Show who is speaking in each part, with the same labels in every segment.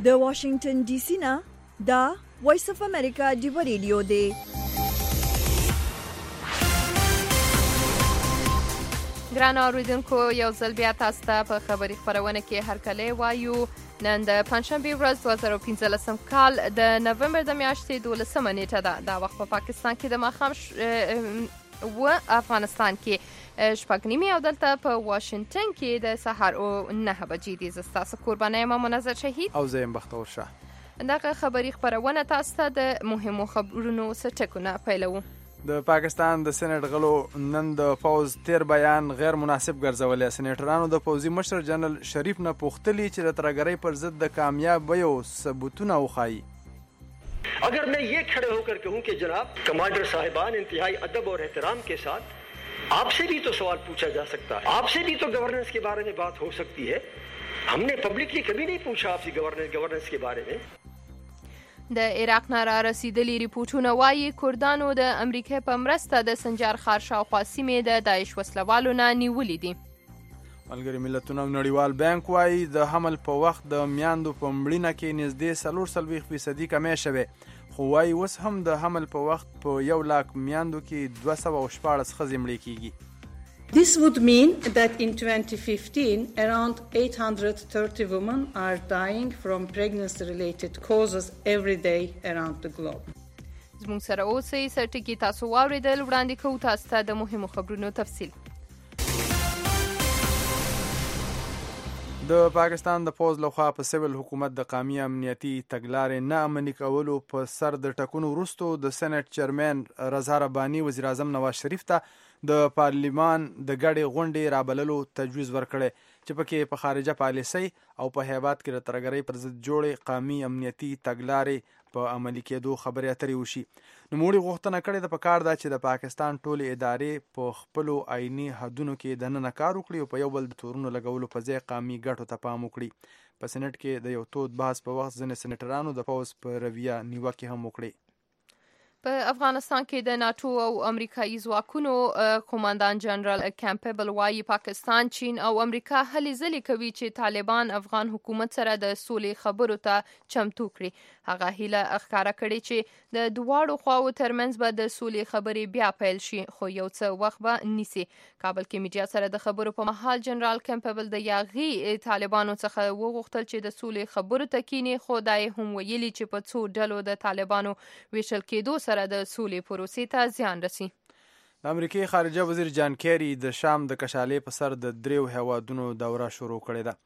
Speaker 1: د واشنگټن ډي سي نه دا وایس اف امریکا دی ریډیو دی.
Speaker 2: ګران اوریدونکو یو ځل بیا تاسو ته په خبري خبرونه کې هرکلی وایو. نن د پنځشنبې ورځ 2015 کال د نومبر د میاشتې 12 نیټه ده. دا وخت په پاکستان کې د ماښام و افغانستان کې شپږ نیمې او دلته په واشنگټن کې د سهار 9 بجې دي. زه ستاسو قربانه یم منظر شهید
Speaker 3: او زه یم بختور شاه.
Speaker 2: دغه خبري خبرونه تاسو ته د مهمو خبرونو څخه پیلوو.
Speaker 3: د پاکستان د سېنات غړو نن د فوز تیر بیان غیر مناسب ګرځولې. سېنیټرانو د فوزي مشر جنرال شریف نه پوښتلي چې د ترهګرۍ پر ضد د کامیابیو ثبوتونه وښایي.
Speaker 4: اگر میں یہ کھڑے ہو کر کہوں کہ جناب کمانڈر صاحبان انتہائی ادب اور احترام کے ساتھ آپ سے بھی تو سوال پوچھا جا سکتا ہے, آپ سے بھی تو گورننس کے بارے میں بات ہو سکتی ہے. ہم نے پبلکلی کبھی نہیں پوچھا آپ سے گورننس کے بارے میں.
Speaker 2: د عراق نه را رسیدلي ریپورټونه وایي کردانو د امریکا په مرسته د سنجار ښار شاوخوا سیمې د داعش وسلوالو نه نیولې دي.
Speaker 3: ملګري ملتونه او نړیوال بانک وایي د حمل په وخت د میاندو په مړینه کې نږدې 40% کمی شوی, خو وایي اوس هم د حمل په وخت په 100,000 میاندو کې 214 ښځې مړې کیږي.
Speaker 5: This would mean that in 2015, around 830 women are dying from pregnancy-related causes every day around the globe.
Speaker 2: زموږ سره اوسئ, سرټکی تاسو واوریدل. وړاندې کوو تاسو ته د مهمو خبرونو تفصیل.
Speaker 3: د پاکستان د فوز لخوا په سیول حکومت د قومي امنیتي تګلارې نه عملي کولو په سر د ټاکنو وروسته د سېنات چیرمن رضا رباني وزیر اعظم نواز شریف ته د پارلیمان د ګډې غونډې رابللو تجویز ورکړی چې پکې په خارجه پالیسۍ او په هیواد کې د ترهګرۍ پر ضد جوړې قومي امنیتي تګلارې په عملي کېدو خبرې اترې وشي. نوموړي غوښتنه کړې ده پکار ده چې د پاکستان ټولې ادارې په خپلو آئیني حدونو کې دننه کار وکړي او په یو بل د تورونو لګولو په ځای قومي ګټو ته پام وکړي. په سېنات کې د یو تود بحث په وخت ځینې سېنیټرانو د فوز په رویه نیوکې هم وکړي.
Speaker 2: په افغانستان کې د ناتو او امریکایي ځواکونو قوماندان جنرال کیمپبل وایي پاکستان، چین او امریکا هلې ځلې کوي چې طالبان افغان حکومت سره د سولې خبرو ته چمتو کړي. هغه هیله ښکاره کړې چې د دواړو خواو ترمنځ به د سولې خبرې بیا پیل شي، خو یو څه وخت به نیسي. کابل کې میډیا سره د خبرو په مهال جنرال کیمپبل د یاغي طالبانو څخه وغوښتل چې د سولې خبرو ته کینی، خو دا هم ویلي چې په څو ډلو د طالبانو ویشل کېدو سره د سولې پروسې ته زیان رسي.
Speaker 3: د امریکای خارجه وزیر جان کیری د شام د کشالې په سر د 3 هیوادونو دوره شروع کړې ده.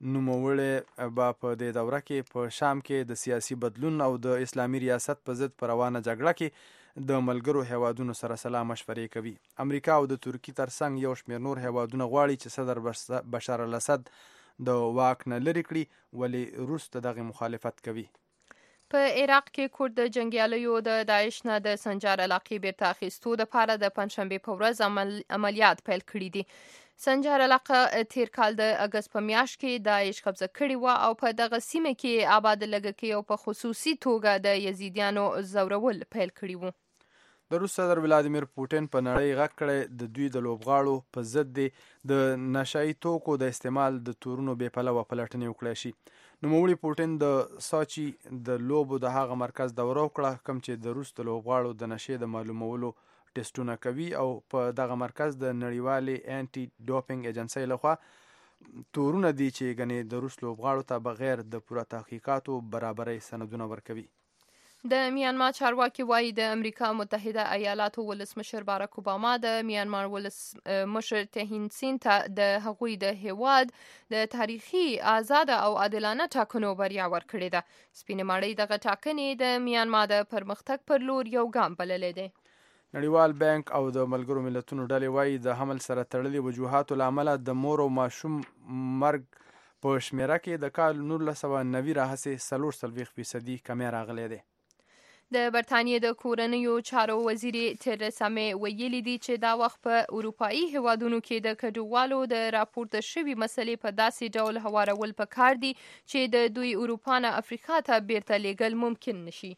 Speaker 3: نوموړی به په دې دوره کې په شام کې د سیاسي بدلون او د اسلامي ریاست په ضد په روانه جګړه کې د ملګرو هیوادونو سره سلا مشورې کوي. امریکا او د ترکیې ترڅنګ یو شمېر نور هیوادونه غواړي چې صدر بشار الاسد د واک نه لرې کړي، ولې روس دغه مخالفت کوي.
Speaker 2: په عراق کې کورد د جنګیالیو د داعش نه د سنجار علاقې بیرته اخیستو دپاره د پنجشنبې په ورځ عملیات پیل کړي دي. سنجار علاقه تیر کال د اګست په میاشت کې داعش قبضه کړې وه او په دغه سیمه کې آباد لږکي او په خصوصي توګه د یزیدیانو زورول پیل کړي وو.
Speaker 3: د روس صدر ولادیمیر پوټین په نړۍ غږ کړی د دوی د لوبغاړو په ضد د نشهیي توکو د استعمال د تورونو بې پلوه پلټنې وکړای شي. نوموړي پوټین د ساچي د لوبو د هغه مرکز دوره وکړه کوم چې د روس د لوبغاړو د نشې د معلومولو ټیسټونه کوي او په دغه مرکز د نړیوالې انټي ډوپینګ ایجنسۍ لخوا تورونه دي چې ګنې د روس لوبغاړو ته بغیر د پوره تحقیقاتو برابرۍ سندونه ورکوي.
Speaker 2: د میانمار چارواکي وایي د امریکا متحده ایالاتو ولسمشر باراک اوباما د میانمار ولسمشر تهین سین ته د هغوی د هیواد د تاریخي آزاد او عادلانه ټاکنو بریا ورکړې ده. سپینې ماڼۍ دغه ټاکنې د میانمار د پرمختګ پر لور یو ګام بللی دی.
Speaker 3: نړیوال بانک او د ملګرو ملتونو ډلې وایي د حمل سره تړلي وجوهاتو له امله د مور او ماشوم مرګ په شمیره کې د کال 1990 راهیسې 40% کمی راغلی دی.
Speaker 2: د برتانیې د کورنیو چارو وزیر تریسا می ویلي دي چې دا وخت په اروپایي هیوادونو کې د کډوالو د راپورته شوي مسلې په داسې ډول هوارول پکار دي چې د دوی اروپا نه افریقا ته بیرته لیږل ممکن نشي.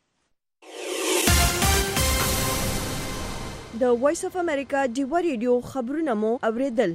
Speaker 1: د وایس اف امریکا ډیوا ریډیو خبرونه مو اوریدل.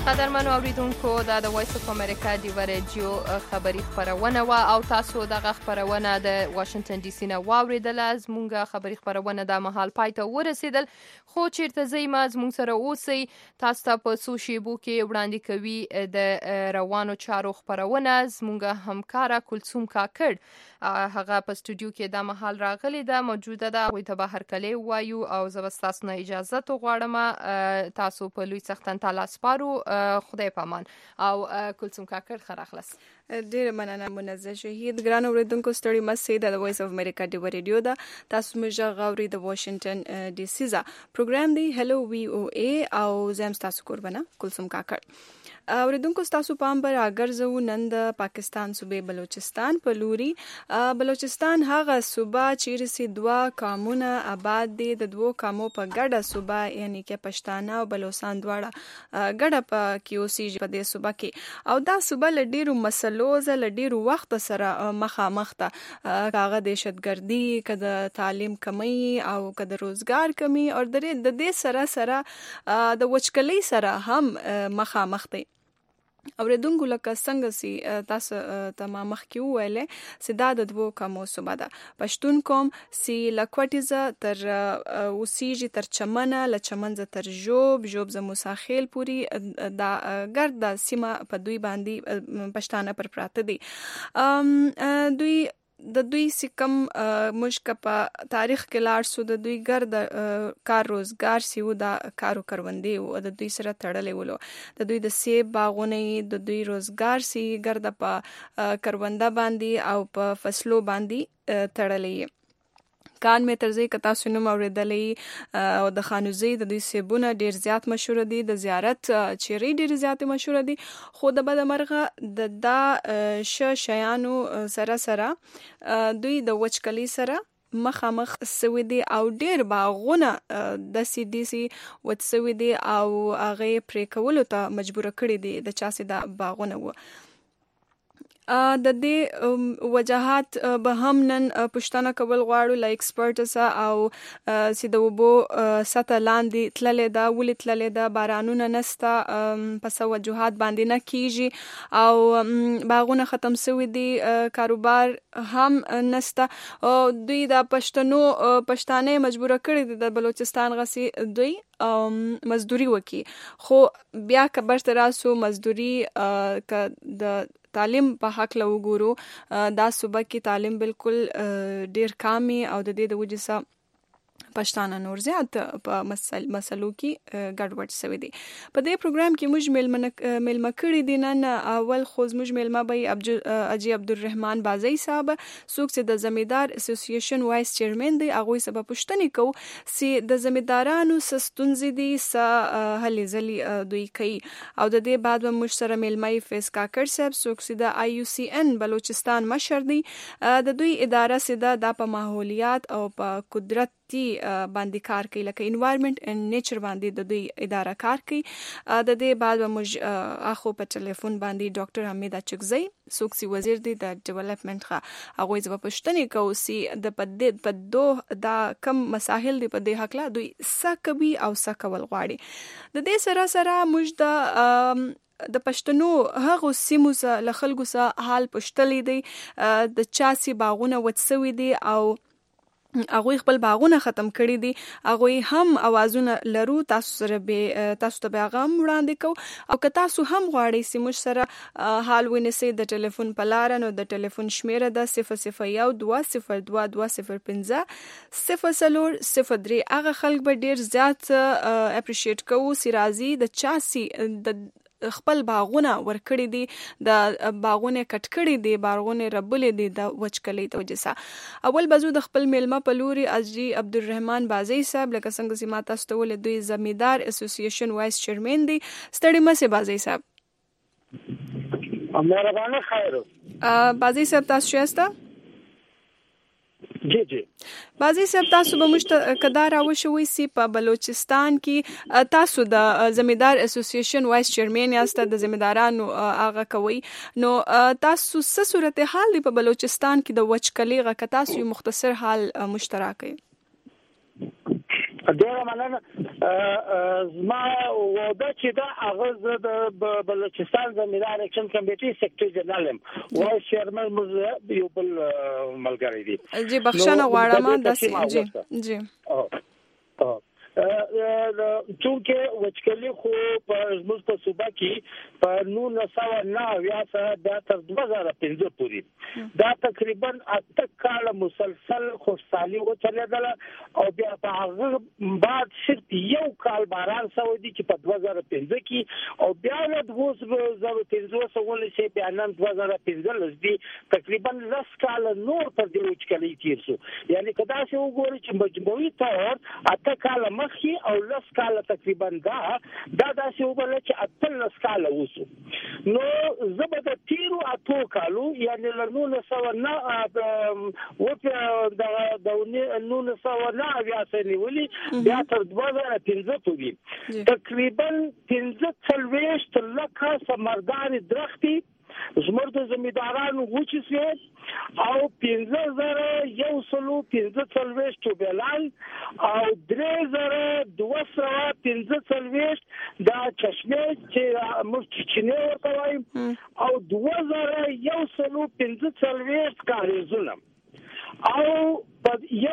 Speaker 2: قدرمنو اوریدونکو دا د وایس اف امریکا دی ورجیو خبری خبرونه وا او تاسو دغه خبرونه د واشنگټن ډي سي نه واوریدل. از مونږه خبری خبرونه د محل پایته ورسیدل، خو چیرته زیمه از مونږ سره اوسئ. تاسو ته په سوشیبو کې وړاندې کوي د روانو چارو خبرونه. از مونږه همکارا کلثوم کاکړ هغه په سټوډیو کې د محل راغلی ده، موجوده ده. وي ته بهر کلی وایو او زبستاس نه اجازه تو غواړم. تاسو په لوی سختن تعالی سپارو. خدای پامان او کلثوم کاکړ خراخلص.
Speaker 6: ډیر مننه منزه شهید. ګران اوریدونکو ستړي مسئ د وایس اف امریکا دی ریډیو دا تاسو مجه غوري د واشنگټن ډي سي ز پروګرام دی هلو وی او ای او زم تاسو قربانه کلثوم کاکړ. اوریدونکو تاسو پام بر اگرځو نن د پاکستان صوبې بلوچستان په لوري. بلوچستان هغه صوبه چې رسي دوا قامونه آباد دي، د دوو قامو په ګډه صوبه یعنی کې پښتانه او بلوچستان دواړه ګډه په کیوسی په دې صوبه کې او دا صوبه لډیرو مسلو لډیرو وخت سره مخامخ ده. کاغه دهشتګردي، کده تعلیم کمی او کده روزګار کمی او د دې سره سره د وچکلۍ سره هم مخامخ دي. اوریدونکو لکه څنګه سي تاسو تمام مخکې ویلې سدا د دوو قومو صوبه ده. پښتون قوم سي لکوټیزه تر اوسیږي تر چمنه، لچمنځه تر جوب ز موساخیل پوری دا ګرد سیمه په دوی باندې پښتانه پر پراته دي. دوی د دوی سکم مشک په تاریخ کې لاړ سو د دوی ګرد کار روزګار سیو دا کارو کروندې او د دوی سره تړلې ولو. د دوی د سیب باغونه د دوی روزګار سی ګرد په کرونده باندې او په فصلو باندې تړلې. کان می ترځي کتا سنم اوریدلې او د خانوزي د دوی سیبونه ډیر زیات مشهور دي، د زیارت چيري ډیر زیات مشهور دي. خو د بد مرغه د دا شیانو سره سره دوی د وچکلي سره مخامخ سوي دي او ډیر باغونه د سی ډي سي وڅوي دي او هغه پرې کولو ته مجبور کړي دي د چا سي د باغونه و. د دې وجاهات به هم نن پښتنه کول غواړو ل ایکسپرټس او سیده وبو سطح لاندې تللې ده، ولې تللې ده، بارانونه نسته، پس وجوهات باندې نه کیږي او باغونه ختم شوي دي، کاروبار هم نسته. دوی د پښتانه مجبور کړي دي د بلوچستان غسي دوی مزدوري وکي. خو بیا کبر تراسو مزدوري ک د تعلیم په حق له وګورو دا صوبه کې تعلیم بالکل ډیر کامي او د دې د وجې سره پښتانه نور زیات په مسلو کې ګډوډ شوی دي. په دې پروګرام کې موږ ملما کړی دي نن اول خو موږ ملما به اجي عبدالرحمن بازي صاحب څوک چې د زمیدار اسوسییشن وایس چیرمن دی. هغه سبب پښتني کو سي د زمیدارانو سستونزې دي س هلي زلي دوی کوي او د دې بعد موږ سره ملمای فیس کاکړ صاحب څوک چې د IUCN بلوچستان مشر دی. د دوی اداره سده د په ماحولیات او په قدرت باندې کار کوي، لکه انوایرنمنت اند نیچر باندې د دوی اداره کار کوي. د دې بعد موږ اخو په ټلیفون باندې ډاکټر حمید اچکزی څوک چې وزیر دی د ډیولپمنٹ ښه هغه زما پښتني کو سي د په دوه دا کم مسائل دی په دې حق لا دوی سکبي او سکول غواړي. د دې سره سره موږ د پښتنو هغه سیمو سره له خلکو سره حال پښتلې دی، د چاسي باغونه وڅوي دي او هغه خپل باغونه ختم کړی دي. هغه هم اوازونه لرو تاسو ته پیغام وړاندې کو او که تاسو هم غواړئ چې موږ سره حال ونیسئ د ټلیفون په لار نو د ټلیفون شمیره ده 001-202-05-003. هغه خلک به ډیر زیات اپریشیټ کوو چې راځي د چاسي د خپل باغونه ورکړي دي، د باغونه کټ کړي دي، باغونه ربلې دي د وچکلۍ ته وجسا. اول بازو د خپل میلمه په لوري اجي عبدالرحمن بازي صاحب لکه څنګه چې ما تاسو ته ول دوی زمیدار اسوسییشن وایس چیرمن دي. ستړي مسه بازي صاحب.
Speaker 7: مهربانه خیر.
Speaker 6: بازي صاحب تاسو شاسته؟
Speaker 7: جی جی
Speaker 6: بازي صاحب تاسو به مشت کدار او شوي سي په بلوچستان کې تاسو د زمیدار اسوسییشن وایس چیرمن یاست، د زمیدارانو هغه کوي نو تاسو څه صورتحال دی په بلوچستان کې د وچکلۍ غا تاسو یو مختصر حال مشترک
Speaker 7: ډېر مننه. زما وعده چې دا هغه د بلوچستان زمیندار اکشن کمیټي سیکریټري جنرال یم او چیرمن موږ یو بل ملګری دي.
Speaker 6: جی بخښنه غواړم جی
Speaker 7: چونکه وچکلي خو په زموږ په صوبه کې په 1990 څخه تر 2015 پورې دا تقریبا 8 کال مسلسل خوشحالي وچلېدله او بیا په هغه بعد صرف یو کال باران شوی دی چې په 2015 کې او بیا د 2015 بیا نن 2015 دی تقریبا 10 کال نور تر دې وچکلي تیر شو. یعنی کدا چې وګورئ چې مجموعي طور 8 کال مخکې او 10 کال تقریبا دا داسې وبل چې 18 کال وسو. نو زبر د تیرو 8 کالو یعنی له 1990 نیولې بیا تر 2015 پورې تقریبا 15 لکه سمردان درختي زموږ د زمیندارانو وچې سي او 15145 ټوبلان او 3215 دا چشمه چې موږ چینه ورته وایم او 2115 کاریزونه او په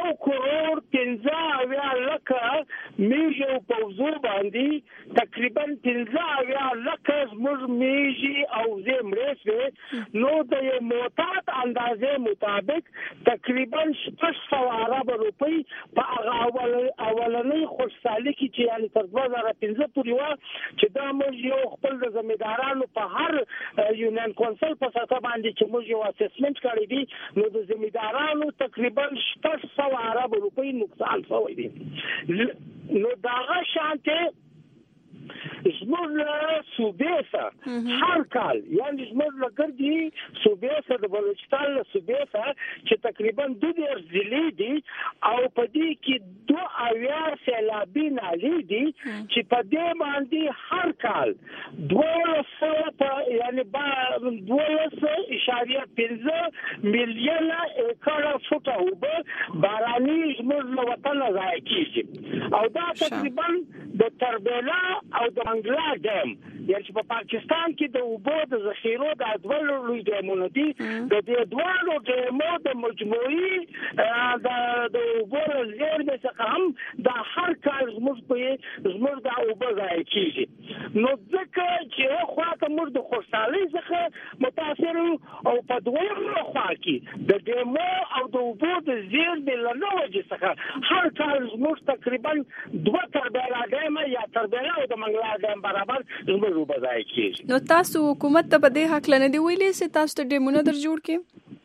Speaker 7: 1,15,00,000 میږي په وزو باندې تقریبا 15 لکه زموږ میږي او زمرسه نو د یو معتاد اندازې مطابق تقریبا 600 ارب روپۍ په اولنۍ خوشحالي کې چې یعنی تر 2015 پورې و چې دا موږ یو خپل د زمیندارانو په هر یونین کونسل په سطح باندې چې موږ یو اسسمنت کړی دی نو د زمیندارانو تقریبا 600 ارب روپۍ نقصان شوی دی. نو داغه شانته زموږ صوبې سره هر کال یعنی زموږ لګردي صوبې سره د بلوچستان صوبې سره چې تقریبا 2 ضلع دي او په دې کې 2 سیلابي نالي دي چې په دې باندې هر کال 200 یعنی 2.5 میلیون ایکړه فوټه وبه باراني زموږ وطن ځای کیږي او دا تقریبا د تربیلا او د انګلا ډیم یعنی په پاکستان کې د اوبو د ذخیرو د ادوالو لوی ډیمونه دي د دې ادوالو ډیمو د مجموعي د اوبو زیرمې څخه هم د هر کال زموږ د اوبو ځای کیږي. نو ځکه چې خواته موږ د خوشحالۍ څخه متاثر او په دویمه خوا کې د ډیمو او د اوبو د زیرمې له وجې څخه هر کال زموږ تقریبا 2 تربیلا ډیم یا تربیلا او د منګلا ډیم برابر زموږ اوبه ځای کیږي.
Speaker 6: نو تاسو حکومت ته په دې حق لنه دی ویلي چې تاسو ته ډیمونه در جوړ کړي؟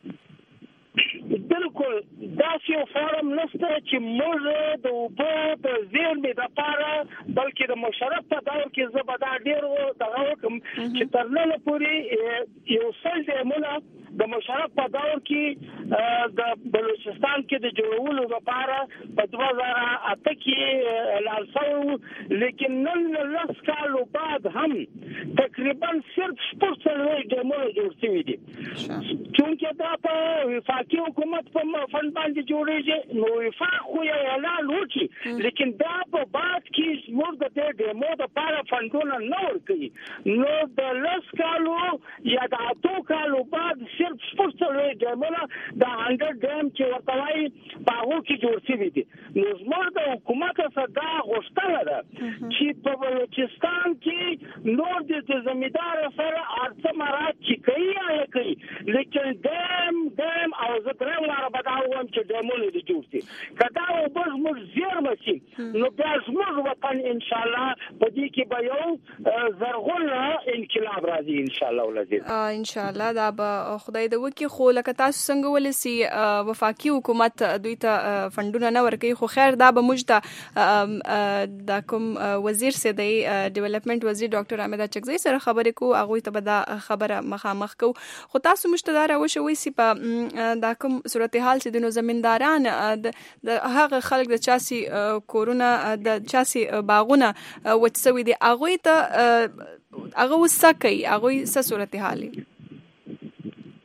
Speaker 7: بالکل دا یو فارم نشته چې موږ د اوبو د زیرمې لپاره بلکې د مشرف په دور کې زبدا ډیر دغه کوم چې تر نن پورې یو څل ډیمونه د مشرف په دور کې د بلوچستان کې د جوړولو لپاره په 2008 کې اعلان شو لیکن نن لس کالو بعد هم تقریبا صرف 40 ډیمونه جوړ شوي دي چونکه دا په وفاقي حکومت په فند باندې جوړیږي نو وفاق خو یې اعلان وکړي لیکن دا په بعد کې موږ د دې ډیمو لپاره فندونه نه ورکړي نو د لس کالو یا د 8 کالو بعد صرف 40 ډیمونه د 100 ډیم چې ورته وایي په هغو کې جوړ شوي دي. نو زموږ د حکومت څخه دا غوښتنه ده چې په بلوچستان کې نور د زمیندار سره ارڅ مراد چې کوي لیکن ډیم او زه درېم لاره به دا ووایم چې ډیمونه دې جوړ شي که دا اوبه زموږ زیرمه شي نو بیا زموږ وطن انشاءالله په دې کې به یو زرغون انقلاب راځي انشاءالله ولزید
Speaker 6: انشاءالله دا به خدای دې وکړي. خو لکه تاسو څنګه ولسی وفاقي حکومت دوی ته فندونه نه ورکوي خو خیر دا به موږ ته دا کوم وزیر سي دی ډیولپمنٹ وزیر ډاکټر حامد اچکزی سره خبرې کو هغه ته به دا خبره مخامخ کو خو تاسو مشتدار وشوي سي په دا کوم صورتحال چې د زمینداران د هغه خلک د چاسي کورونا د چاسي باغونه وڅوي دي هغه ته هغه وسکي هغه څه صورتحال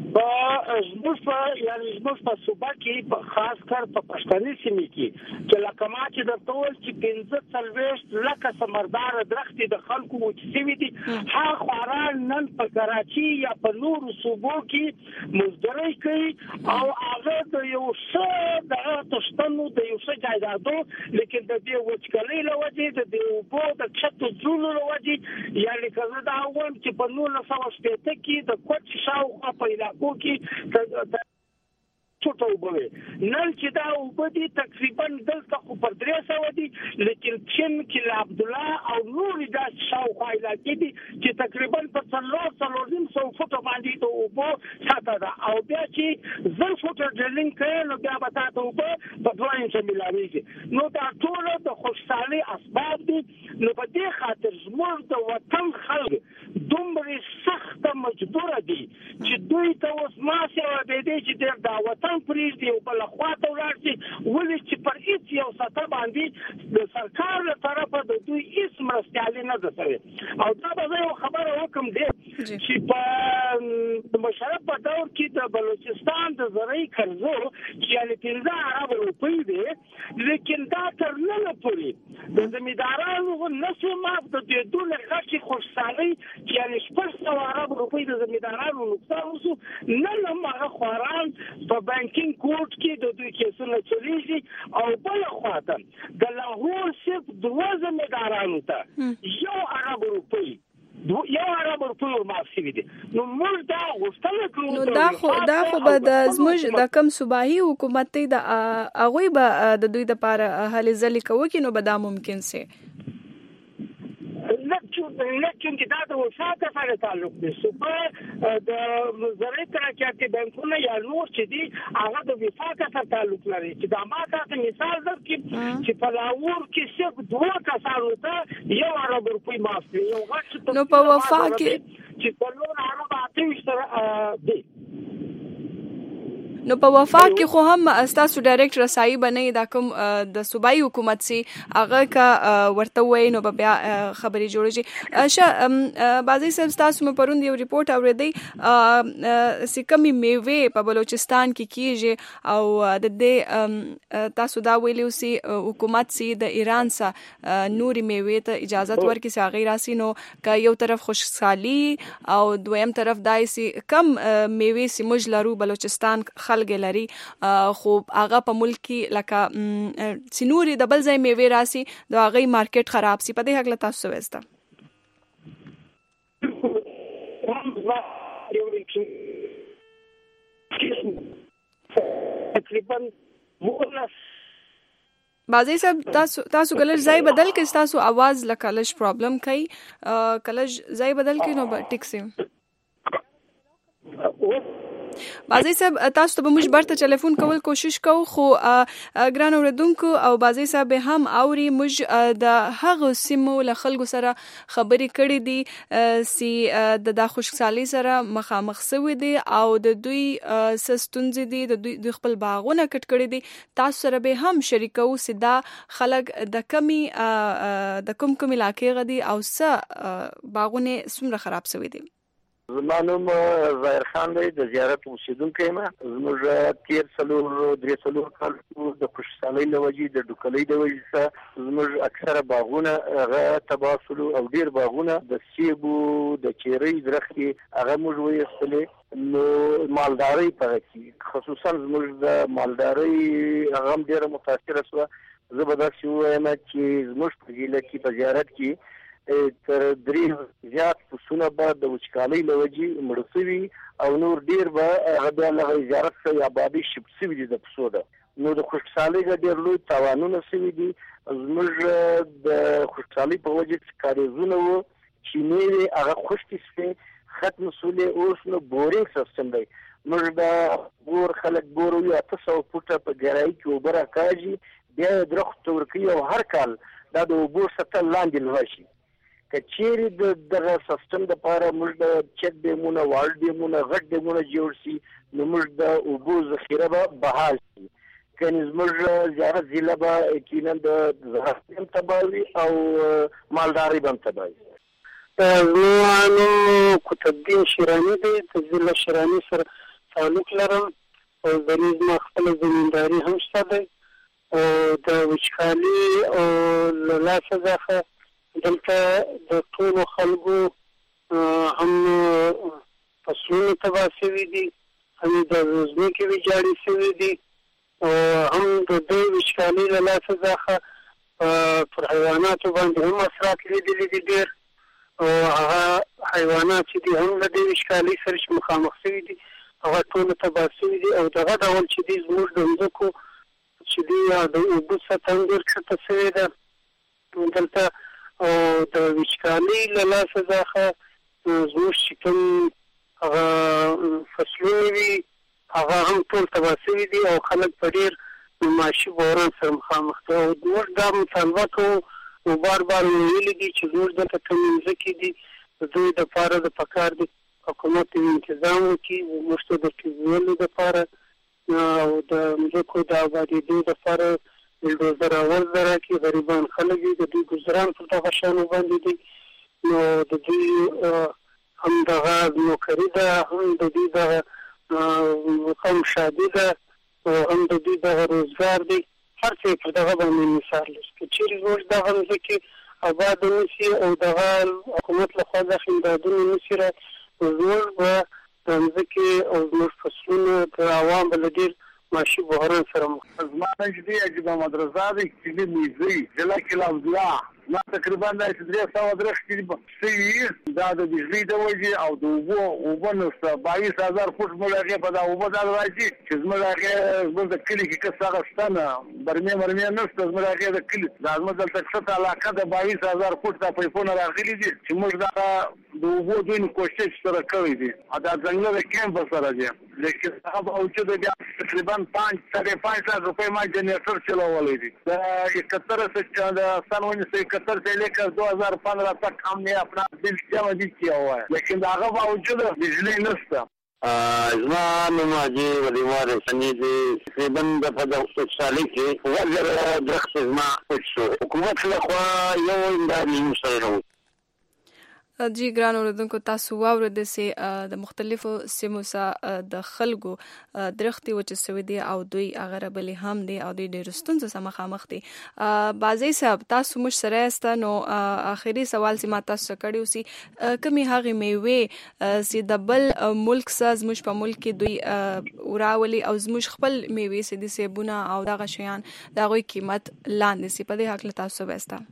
Speaker 7: زموږ په صوبه کې خاص کر په پښتني سیمه کې چې لکه ما چې درته وویل چې 15 لکه سمردار درختې د خلکو وچې دي، هغه خواران نن په کراچي یا په نورو صوبو کې مزدوري کوي او هغه د یو څه د تشتنو د یو څه جایدادو، لیکن د دې وچکلۍ له وجې د دې اوبو د کښتو ځلو له وجې یعنې که زه دا ووایم چې په 1960 کې د کوټ شاوخوا په علاقو کې څوټه اوبه وي. نن چې دا اوبه دي تقریبا دلته خو پر 300 دي، لیکن چین کې عبدالله او نور داسې شاوخوا علاقې دي چې تقریبا په 400 فوټه باندې د اوبو سطحه ده، او بیا چې 1000 فوټه ډرلینګ کوي نو بیا به تاسو اوبه په 2 انچه ملاویږي. نو دا ټول د خوشحالۍ اسباب دي. نو په دې خاطر زموږ د وطن خلک دومره سخت مجبور دي چې دوی ته اوس ماسه ورته دي چې دا وطن پریږدي او بل خواته ولاړ شي، ولې چې پر هیڅ یو سطح باندې د سرکار له طرفه د دوی هیڅ مرستیالي نه ده شوې. او دا به زه یو خبره وکړم دی چې په مشرف په دور کې د بلوچستان د زرعي قرضو چې یعنې 15 ارب روپۍ دی، لیکن دا تر ننه پورې د زمیندارانو نشو معاف د دې دونه غټې خوشحالۍ چې یعنې 600 ارب روپۍ د زمیندارانو نقصان وشو. نن هم هغه خواران په بانکینګ کوټ کې د دوی کیسونه چلیږي، او بل خواته د لاهور صرف 2 زمیندارانو ته 1 ارب روپۍ معاف شوي دي. نو موږ دا غوښتنه کوو
Speaker 6: نو دا خو به د زموږ د کم صوبایي حکومت دی د هغوی به د دوی دپاره هلې ځلې کوي نو به دا ممکن سي.
Speaker 7: لیکن دا د وفاق سره تعلق دی. صوبه د زرعي ترقیاتي بانکونه یا نور چې دي هغه د وفاق سره تعلق لري. چې دا ما تاسو مثال درکړم چې په لاهور کې صرف 2 کسانو ته 1 ارب روپۍ معاف دي. یو غټ
Speaker 6: نو په وفاق کې
Speaker 7: چې په لور ارب 28 دي.
Speaker 6: نو په وفاق کې خو هم تاسو ډایرکټ رسایي بنئ دا کوم د صوبایي حکومت سي هغه کا ورته وای نو بیا خبري جوړیږي. بازي صاحب تاسو مې پروند یو ریپورت اوریدي چې کمی میوه په بلوچستان کې کیږي او د دې تاسو دا ویلو سي حکومت سي د ایران سره نوري میوه ته اجازه ورکړي چې هغه راسي. نو که یو طرف خوشحالي او دویم طرف دای سي کم میوه سي مجلرو بلوچستان خلګ لري، خو هغه په ملک کې لکه سنوري د بل ځای میوه راسي د هغه مارکیټ خراب سي. په دې حق له تاسو وسته
Speaker 7: تقریبا
Speaker 6: بازي صاحب تاسو کله ځای بدل کې تاسو आवाज لکلش پرابلم کوي، کله ځای بدل کې نو ټیک سي. بازي صاحب تاسو ته به موږ برته ټلیفون کول کوشش کوو، خو ګران اوریدونکو او بازي صاحب هم اوري موږ د هغه سیمو له خلکو سره خبرې کړې دي چې د خوشحالي سره مخامخ شوي دي او د دوی ستونزې دي، د دوی خپل باغونه کټ کړي دي. تاسو سره به هم شریکو چې دا خلک د کوم علاقې غدي او څه باغونه څومره خراب شوي دي.
Speaker 8: زمانوم ظاهر خان دی د زیارت اوسیدونکی یم. زموږ 3 کال د خوشحالۍ له وجې د ډوکلۍ د وجې څخه زموږ اکثره باغونه هغه تباه شولو او ډېر باغونه د سیبو د چیرۍ درختې هغه موږ ویستلې. نو مالدارۍ په کې خصوصا زموږ د مالدارۍ هغه هم ډېره متاثره شوه. زه به داسې ووایم چې زموږ په ضلع کې په زیارت کې تر 3 زیات پسونه به د وچکالۍ له وجې مړه شوي او نور ډېر به هغه بیا له زیارت څخه آبادي شفت شوي دي د پسو ده. نو د خوشحالۍ ډېر لوی تاوانونه شوي دي. زموږ د خوشحالۍ په وجې چې کاریزونه وو چینې وې هغه خشکې شوې ختم شولې. اوس نو بورینګ سیستم دی. موږ د بور خلک بور وي 800 فوټه په ګرایي کې اوبه راکاږي، بیا یې درختو ته ورکوي او هر کال دا د اوبو سطح لاندې لوړه شي. که چیرې د دغه سیستم دپاره موږ د چک ډیمونه واړه ډیمونه غټ ډیمونه جوړ شي نو موږ د اوبو ذخیره به بحال شي. کنې زموږ زیارت ضلع به یقینا د زراعت هم تباه وي او مالدارۍ به هم تباه وي.
Speaker 9: زما نوم قطب الدین شیراني دی، د ضلع شیراني سره تعلق لرم او د نظم خپل زمینداری هم شته ده او د وچکالي او لاسه ځخه دلته د ټولو خلکو هم فصلونه تباه شوي دي هم د ځمکې ویجاړې شوي دي او هم د دې وچکالي له لاسه څخه پر حیواناتو باندې هم اثرات لیدلي دي ډېر او هغه حیوانات چې دي هم له دې وچکالۍ سره چې مخامخ شوي دي هغه ټول تباه شوي دي او دغه ډول چې دي زموږ د ځمکو چې دي د اوبو سطحه هم ډېر ښکته شوې ده دلته او د وچکالۍ له لاسه څخه زموږ چې کوم هغه فصلونه وي هغه هم ټول تباه شوي دي او خلک په ډېر معاشي بحران سره مخامخ دي او موږ دا مطالبه کوو او بار بار ویلي دي چې زموږ دلته کومې مځکې دي د دوی دپاره د پکار دي حکومت انتظام وکړي زموږ ته د ټیزولو دپاره او د مځکو د آبادېدو دپاره بلډوزر ورزده راکړي غریبان خلک دي د دوی ګزاران پر دغه شیانو باندې دي نو د دوی هم دغه نوکري ده هم د دوی دغه هم شادي ده او هم د دوی دغه روزګار دی هر څه پر دغه باندې مثال لري که چیرې زموږ دغه مځکې آباد نشي او دغه حکومت لخوا دغه امدادونه نشي را زموږ به د مځکې او زموږ فصلونه د عوام به له ډېر معاشي بحران سره مخ
Speaker 10: زما نږدې عجیب احمد رضا دی چې د میزي جلا کلا وزلا ما تقریبا د 300 درخت دا د بجلی د وجې او د اوبو نشته 22000 فوټ ملغه په دا اوبو د راځي چې زموږ د کلی کې کسه غشتنه برمه نشته زموږ د کلی د زموږ د تکسه علاقه د 22000 فوټ د پایپونه راغلي دي چې موږ د اوبو دوی کوشش سره کوي دي دا څنګه د کیمپ سره دي لیکن هغه اوچته بیا تقریبا 5.5 روپے ما جنریټر چلولې دي دا 71 سے د سن 1971 سے लेकर 2015 तक हमने अपना बिल जमा किया हुआ है लेकिन هغه باوجود بجلی نشته
Speaker 8: زما نوم حاجي ولیمار سنی دی تقریبا د په سالي کې وزر درخت زما پښو حکومت له خوا یو اندامي مستعینو
Speaker 6: جی ګران اوریدونکو تاسو واورید سه د مختلفو سیمو سره د خلکو درختي وچ سوي دي او دوی هغه بل هم دي او دوی ډېر ستونزې سره مخامخ دي بازي صاحب تاسو مش سره است نو اخیری سوال سي ما تاسو کړیو سي کمی هغه میوه سي د بل ملک ساز مش په ملک کې دوی اوراولي او زموږ خپل میوه سي دي سيبونه او دغه شیان دغه قیمت لاندې سي په دې حق له تاسو وستا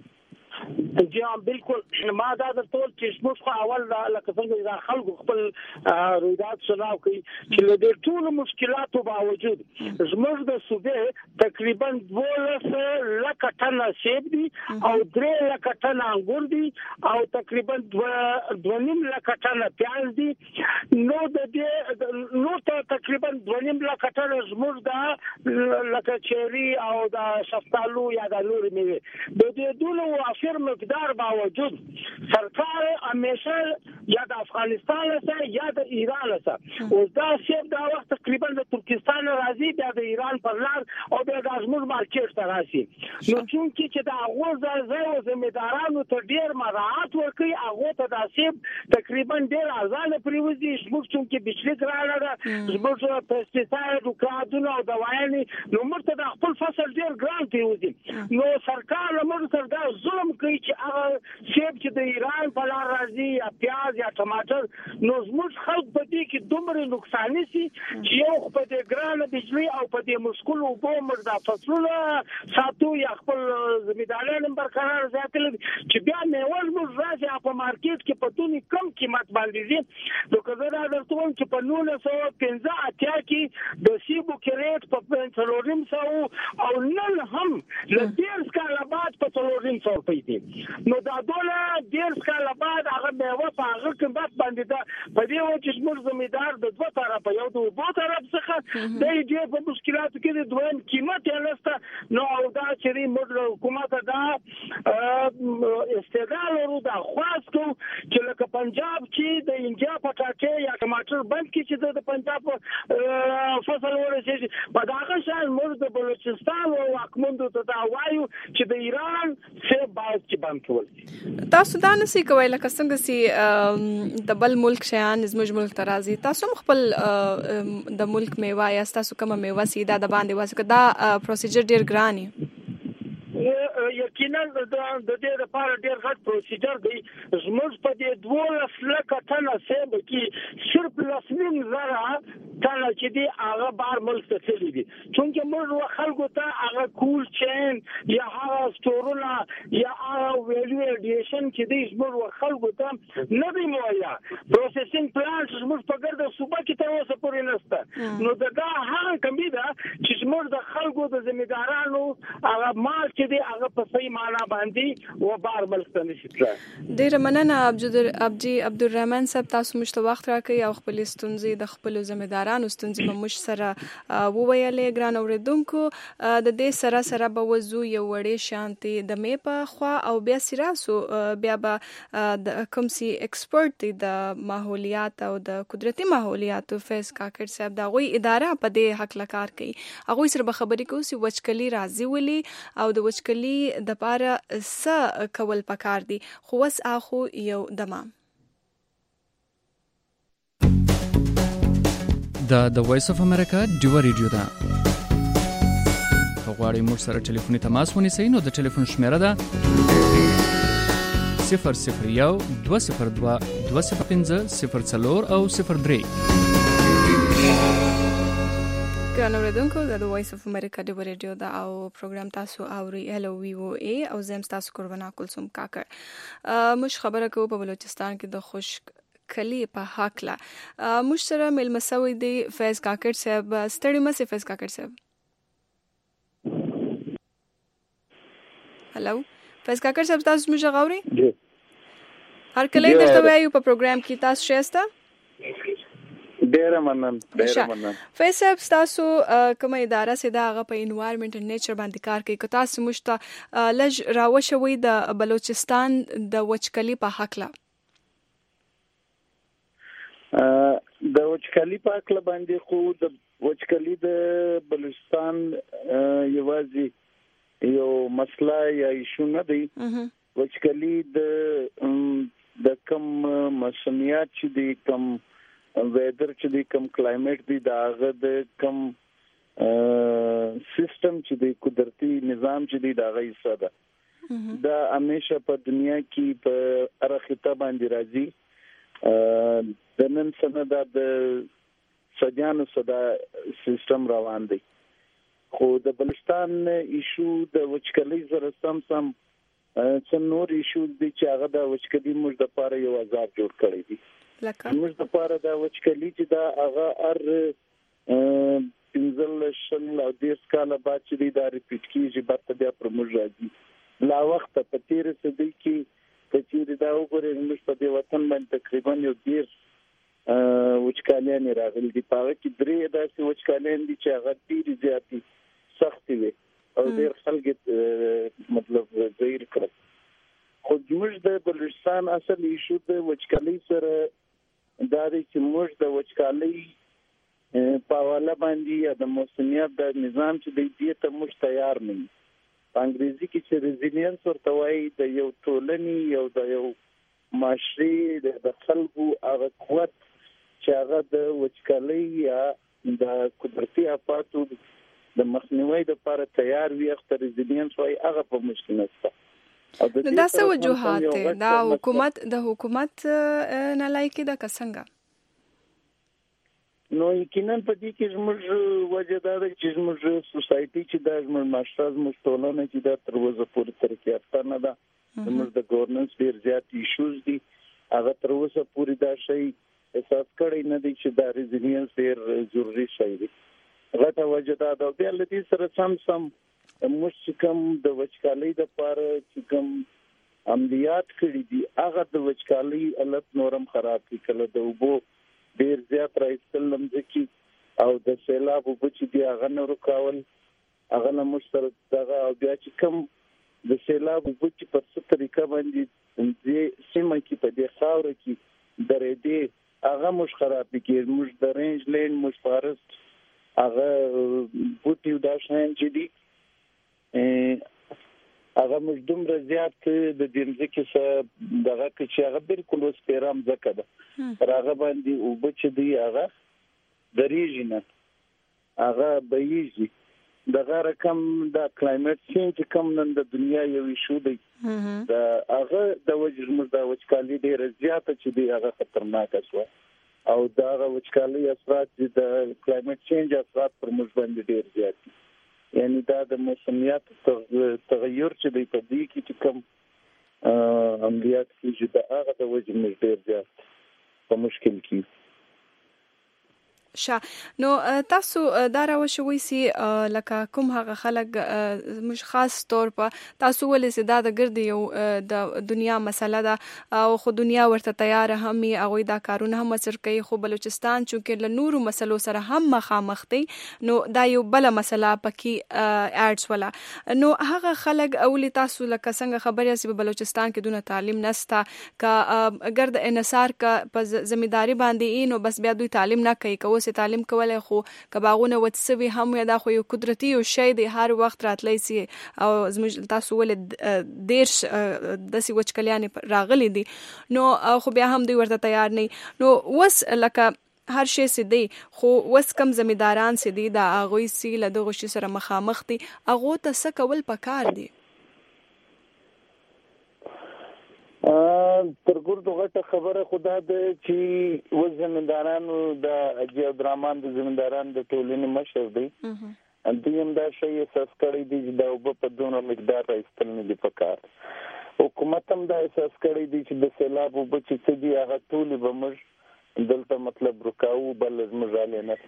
Speaker 7: جی بالکل ما دا د ټول چې موږ اول لکه څنګه دا خلکو خپل رویداد سلاو کوي چې له دې ټول مشکلاتو باوجود زموږ د صوبې تقریبا 12 لک ټن سیب دي او 3 لک ټن انګور دي او تقریبا 2.5 لک ټن پیاز دي نو د دې نو تقریبا 2.5 لک ټن زموږ د لکه چيري او د شفتالو یا د نور میوه د دې ټول افر مقدار باوجود سرکار همیشه یا د افغانستان سره یا د ایران سره او دا سیب دا وخت تقریبا د ترکستان راځي بیا د ایران پر لار او بیا د ازمور مارکیټ ته راشي نو چې دا غوړ زو زمیدارانو ته ډیر مراعات ورکړي هغه ته دا سیب تقریبا ډیر ارزانه پریوزي زموږ چې بجلی ګرانه ده زموږ پیسټیساید او کادونه او دوايانې نو مرته د خپل فصل ډیر ګران پریوزي نو سرکار موږ سره دا ظلم کوي چې هغه سیب چې د ایران په لار راځي یا پیاز یا ټماټر نو زموږ خلک په دې کې دومره نقصان شي چې یو په دې ګرانه بجلی او په دې مشکل او په مردا فصلونه ساتو یا خپل زمیداران برقرار ساتل چې بیا میوه موږ راځي په مارکیټ کې په تونی کم قیمت باندې دي نو کله دا درته چې په 1915 اتیا کې د سیبو کریټ په 300 او نن هم له ډیر کال بعد په 300 روپۍ دي نو دا ډول ډیر کال بعد هغه میوه په هغه قیمت باندې ده په دې و چې موږ زمیدار د دوه طرفه یو د بو طرف څخه د دې په مشکلاتو کې د دویم قیمت یې نشته نو او دا چې موږ حکومت دا استعداد ورو دا خاص کو چې لکه پنجاب کې د انډیا پټاټې یا ټماټر بند کې چې د پنجاب فصل ورسېږي په داغه شان موږ د بلوچستان او حکومت ته دا وایو چې د ایران څخه باید چې بند کول
Speaker 6: تاسو دا نسی کوي لکه څنګه سي د بل ملک شیان زموږ ملک ته راځي. تاسو خپل د ملک میوه یا تاسو کومه میوه سیده د باندې واسه دا پروسیجر ډیر ګران دی؟
Speaker 7: یقینا د دې لپاره ډېر غټ پروسیجر دی. زموږ په دې 12 لکه ټنه سیب کې صرف 10,000 ټنه چې دی هغه بار ملک ته تللی دي. چونکې موږ خلکو ته هغه کول چین یا هغه سټورونه یا هغه ویلیو ایډیشن چې دی زموږ خلکو ته نه دی مهیا. پروسیسینګ پلانټ زموږ په ګرده صوبه کې تر اوسه پورې نشته. نو دا هغه کمی ده چې زموږ د خلکو د ذمہدارانو هغه مال چې دی هغه په صحیح معنا باندې و بار ملک ته نشي تللی.
Speaker 6: ډېره مننه عبدالرحمن صاحب، تاسو موږ ته وخت راکړئ او خپل ستونزې د خپلو ذمہدارانو ستونزې به موږ سره وویلې. ګران اورېدونکو، د دې سره به وځو یو وړې شانتي د مې په خوا او بیا سراسو بیا به د کوم سي ایکسپرټ دی د ماحولیات او د قدرتي ماحولیاتو فیض کاکړ صاحب د هغوی اداره په دې حق کار کوي. هغوی سره به خبرې کوو چې وچکلي راځي ولې او د وچکلي د پاره څه کول پکار دي. خو وس اخو یو دمام
Speaker 11: د وایس اف امریکا ډیو ریډیو دا غواړئ موږ سره ټلیفوني تماس ونیسئ نو د ټلیفون شمیره ده 001 202 205 04 او 03.
Speaker 6: ګران اوریدونکو، د وایس اف امریکا ډیو ریډیو دا او پروګرام تاسو اوري هلو وی او ای او زم تاسو قربانا کلثوم کاکړ. مش خبره کوو په بلوچستان کې د خشک کلی په حق لا مش سره ملمسوي دی فیض کاکړ صاحب. ستړي مې فیض کاکړ صاحب. هلو فیض کاکړ صاحب، تاسو موږ غوړي هر کله درته وایو په پروګرام کې تاسو شېسته.
Speaker 10: ډېر مننه.
Speaker 6: فیض صاحب، تاسو کومه اداره سي دا هغه په انوایرنمنت او نیچر باندې کار کوي. که تاسو موږ ته لږ راوښوي د بلوچستان د وچکلي په حق لا.
Speaker 10: د وچکلي په حق باندې خو د وچکلي د بلوچستان یوازې یو مسله یا ایشو نه دی. وچکلي د کم موسمیات چې دی، کم ویدر چې دی، کم کلایمیټ دی، دا هغه د کم سیستم چې دی، قدرتي نظام چې دی، دا هغه حصہ ده. دا همیشه په دنیا کې په هر خطه باندې راځي. د نن سنه دا د سجانو صدا سیستم روان دی. خو د بلوچستان ایشو د وچکلي سره سم څه نور ایشو دي چې هغه د وچکلي موږ د پاره یو عذاب جوړ کړی دی. موږ د پاره د وچکلي چې دا هغه هر 15 او 10 کاله بعد چې دا ریپیټ کیږي، بعد بیا پر موږ راځي. لا وخت په تیر صدی کې چې دا وګورئ موږ په دې وطن باندې تقریبا یو 10 وچکالیان راغلي دي. په هغه کې 3 داسې وچکالیان دي چې هغه ډېرې زیاتې سختې وي او ډېر خلک مطلب ظاهر کړل. خو موږ د بلوچستان اصل ایشو د وچکالۍ سره دا دی چې موږ د وچکالۍ په حواله باندې یا د موسمیات د نظام چې دی دې ته موږ تیار نه یو. په انګریزي کې چې ریزیلینس ورته وایي د یو ټولنې یو د یو معاشري د خلکو هغه قوت چې هغه د وچکالۍ یا د قدرتي آفاتو د مخنیوي لپاره تیار وي، هغه ریزیلینس وایي، هغه په مشکل نشته.
Speaker 6: نو دا څه وجوهات دا حکومت نه لایقي ده که څنګه؟
Speaker 10: نو یقینا په دې کې زموږ وجه دا ده چې زموږ سوسایټي چې دا زموږ معاشره زموږ ټولنه چې دا تر اوسه پورې ترقي یافته نه ده. زموږ د ګورننس ډېر زیات ایشوز دي، هغه تر اوسه پورې دا شی احساس کړی نه دی چې دا ریزیلینس ډېر ضروري شی دی. غټه وجه دا ده. بیا له دې سره سم موږ چې کوم د وچکالۍ دپاره چې کوم عملیات کړي دي، هغه د وچکالۍ حالت نورم خراب کړي. کله د اوبو ډېر زیات راایستل لمځکي او د سیلاب اوبه چې دي هغه نه رکاول، هغه نه موږ سره دغه او بیا چې کوم د سیلاب اوبه چې په څه طریقه باندې دې سیمه کې په دې خاوره کې درېدې، هغه موږ خراب کړي. موږ د رینج لینډ، موږ فارست، هغه بوټي دا شیان چې دي
Speaker 12: هغه مجدوم رضایت د دې ځکه چې دغه چې هغه بالکل اوس پیرام ځکه ده راغه باندې او بچ دی هغه دریږي نه هغه بهیږي دغه رقم د کلایمټ چینج کوم نن د دنیا یو ایشو دی دا هغه د وجه د وچکالي ډیر زیاته چې دی هغه خطرناک شو او دا وچکالي اثرات د کلایمټ چینج اثرات پر موږ باندې ډیر زیات دي یعنی دا د موسمیات تغیر چې دی په دې کې کوم عملیات چې دا هغه د وجه موږ ډیر زیات په مشکل کې
Speaker 6: نو تاسو دا راوښوي سي لکه کوم هغه خلک مش خاص طور په تاسو ولې سي دا د ګرد یو د دنیا مسله ده او خو دنیا ورته تیار هم او دا کارونه هم سر کوي خو بلوچستان چې له نورو مسلو سره هم مخامخ دي نو دا یو بل مسله پکې اډز ولا نو هغه خلک اولی تاسو لکه څنګه خبرې سي په بلوچستان کې دونه تعلیم نستا کا ګرد انحصار کا په ځمېداري باندې نو بس بیا دوی تعلیم نه کوي سي تعلیم کولای خو کباغونه وتسوي هم یا دا خو یو قدرتي او شی دی هر وخت راتلی سي او زموږ تاسو ولې ډیر د سی وچکلیان راغلي دي نو خو بیا هم دوی ورته تیار نه نو وس لکه هر شی سي دی خو وس کم زمیداران سي دي دا اغوي سي له دغه شي سره مخامخ دي اغه ته څه کول پکار دي
Speaker 12: ترګور دغه خبره خدا د چې و زمیندارانو د اجي درمان د زمیندارانو د ټولنې مشر دی اندیم دا شی اساس کړی دی چې دا په دونه مقدار راځل نه دی پکار حکومت هم دا اساس کړی دی چې د سیلاب وبچ چې دی هغه ټول به موږ دلته مطلب رکاو بل مجاله نه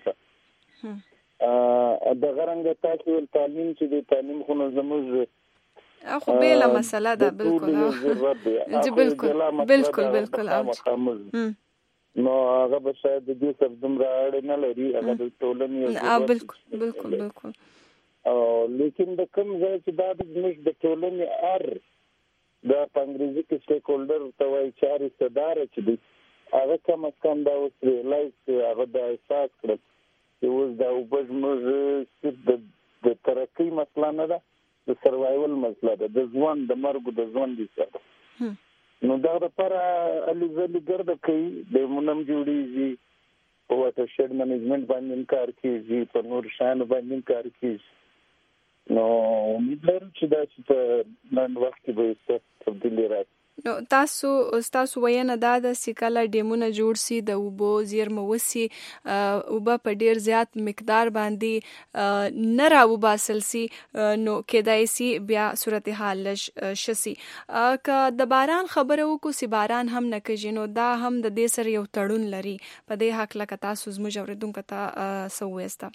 Speaker 12: څه د غرنګ تاسو تعلیم چې د تعلیم خو زموږ
Speaker 6: اخو بیل مسله ده بالکل جی بالکل
Speaker 12: نو هغه به شاید د دې سب دومره اړ نه لري هغه د ټولنې
Speaker 6: بالکل
Speaker 12: او لیکن د کوم ځای چې دا د ټولنې د انګریزي کې سټیک هولډر ته وایي چې صدر چې دی هغه کم از کم دا اوس ریلایز هغه د احساس کړل چې اوس دا وبځ د ترقی مسله نه ده د سروایول مسله ده د ځوان د مرګ د ځوان دي سره نو دا لپاره الزلي ګرځي کوي د مونږ جوړیږي په واټر شیډ منیجمنت باندې کار کوي په نور شان باندې کار کوي نو امید لرم چې دا چې په نن وخت کې به تبدیلی راځي
Speaker 6: نو تاسو وینه دا د سیکاله ډیمونه جوړ سي د وبو زیرموسي او په ډیر زیات مقدار باندې نه راوباسل سي نو کېدای سي بیا صورتحال شسي که د باران خبره وکړو سي باران هم نه کوي نو دا هم د دې سره یو تړون لري په دې حق لکه تاسو زموږ اوریدونکو ته سوېستا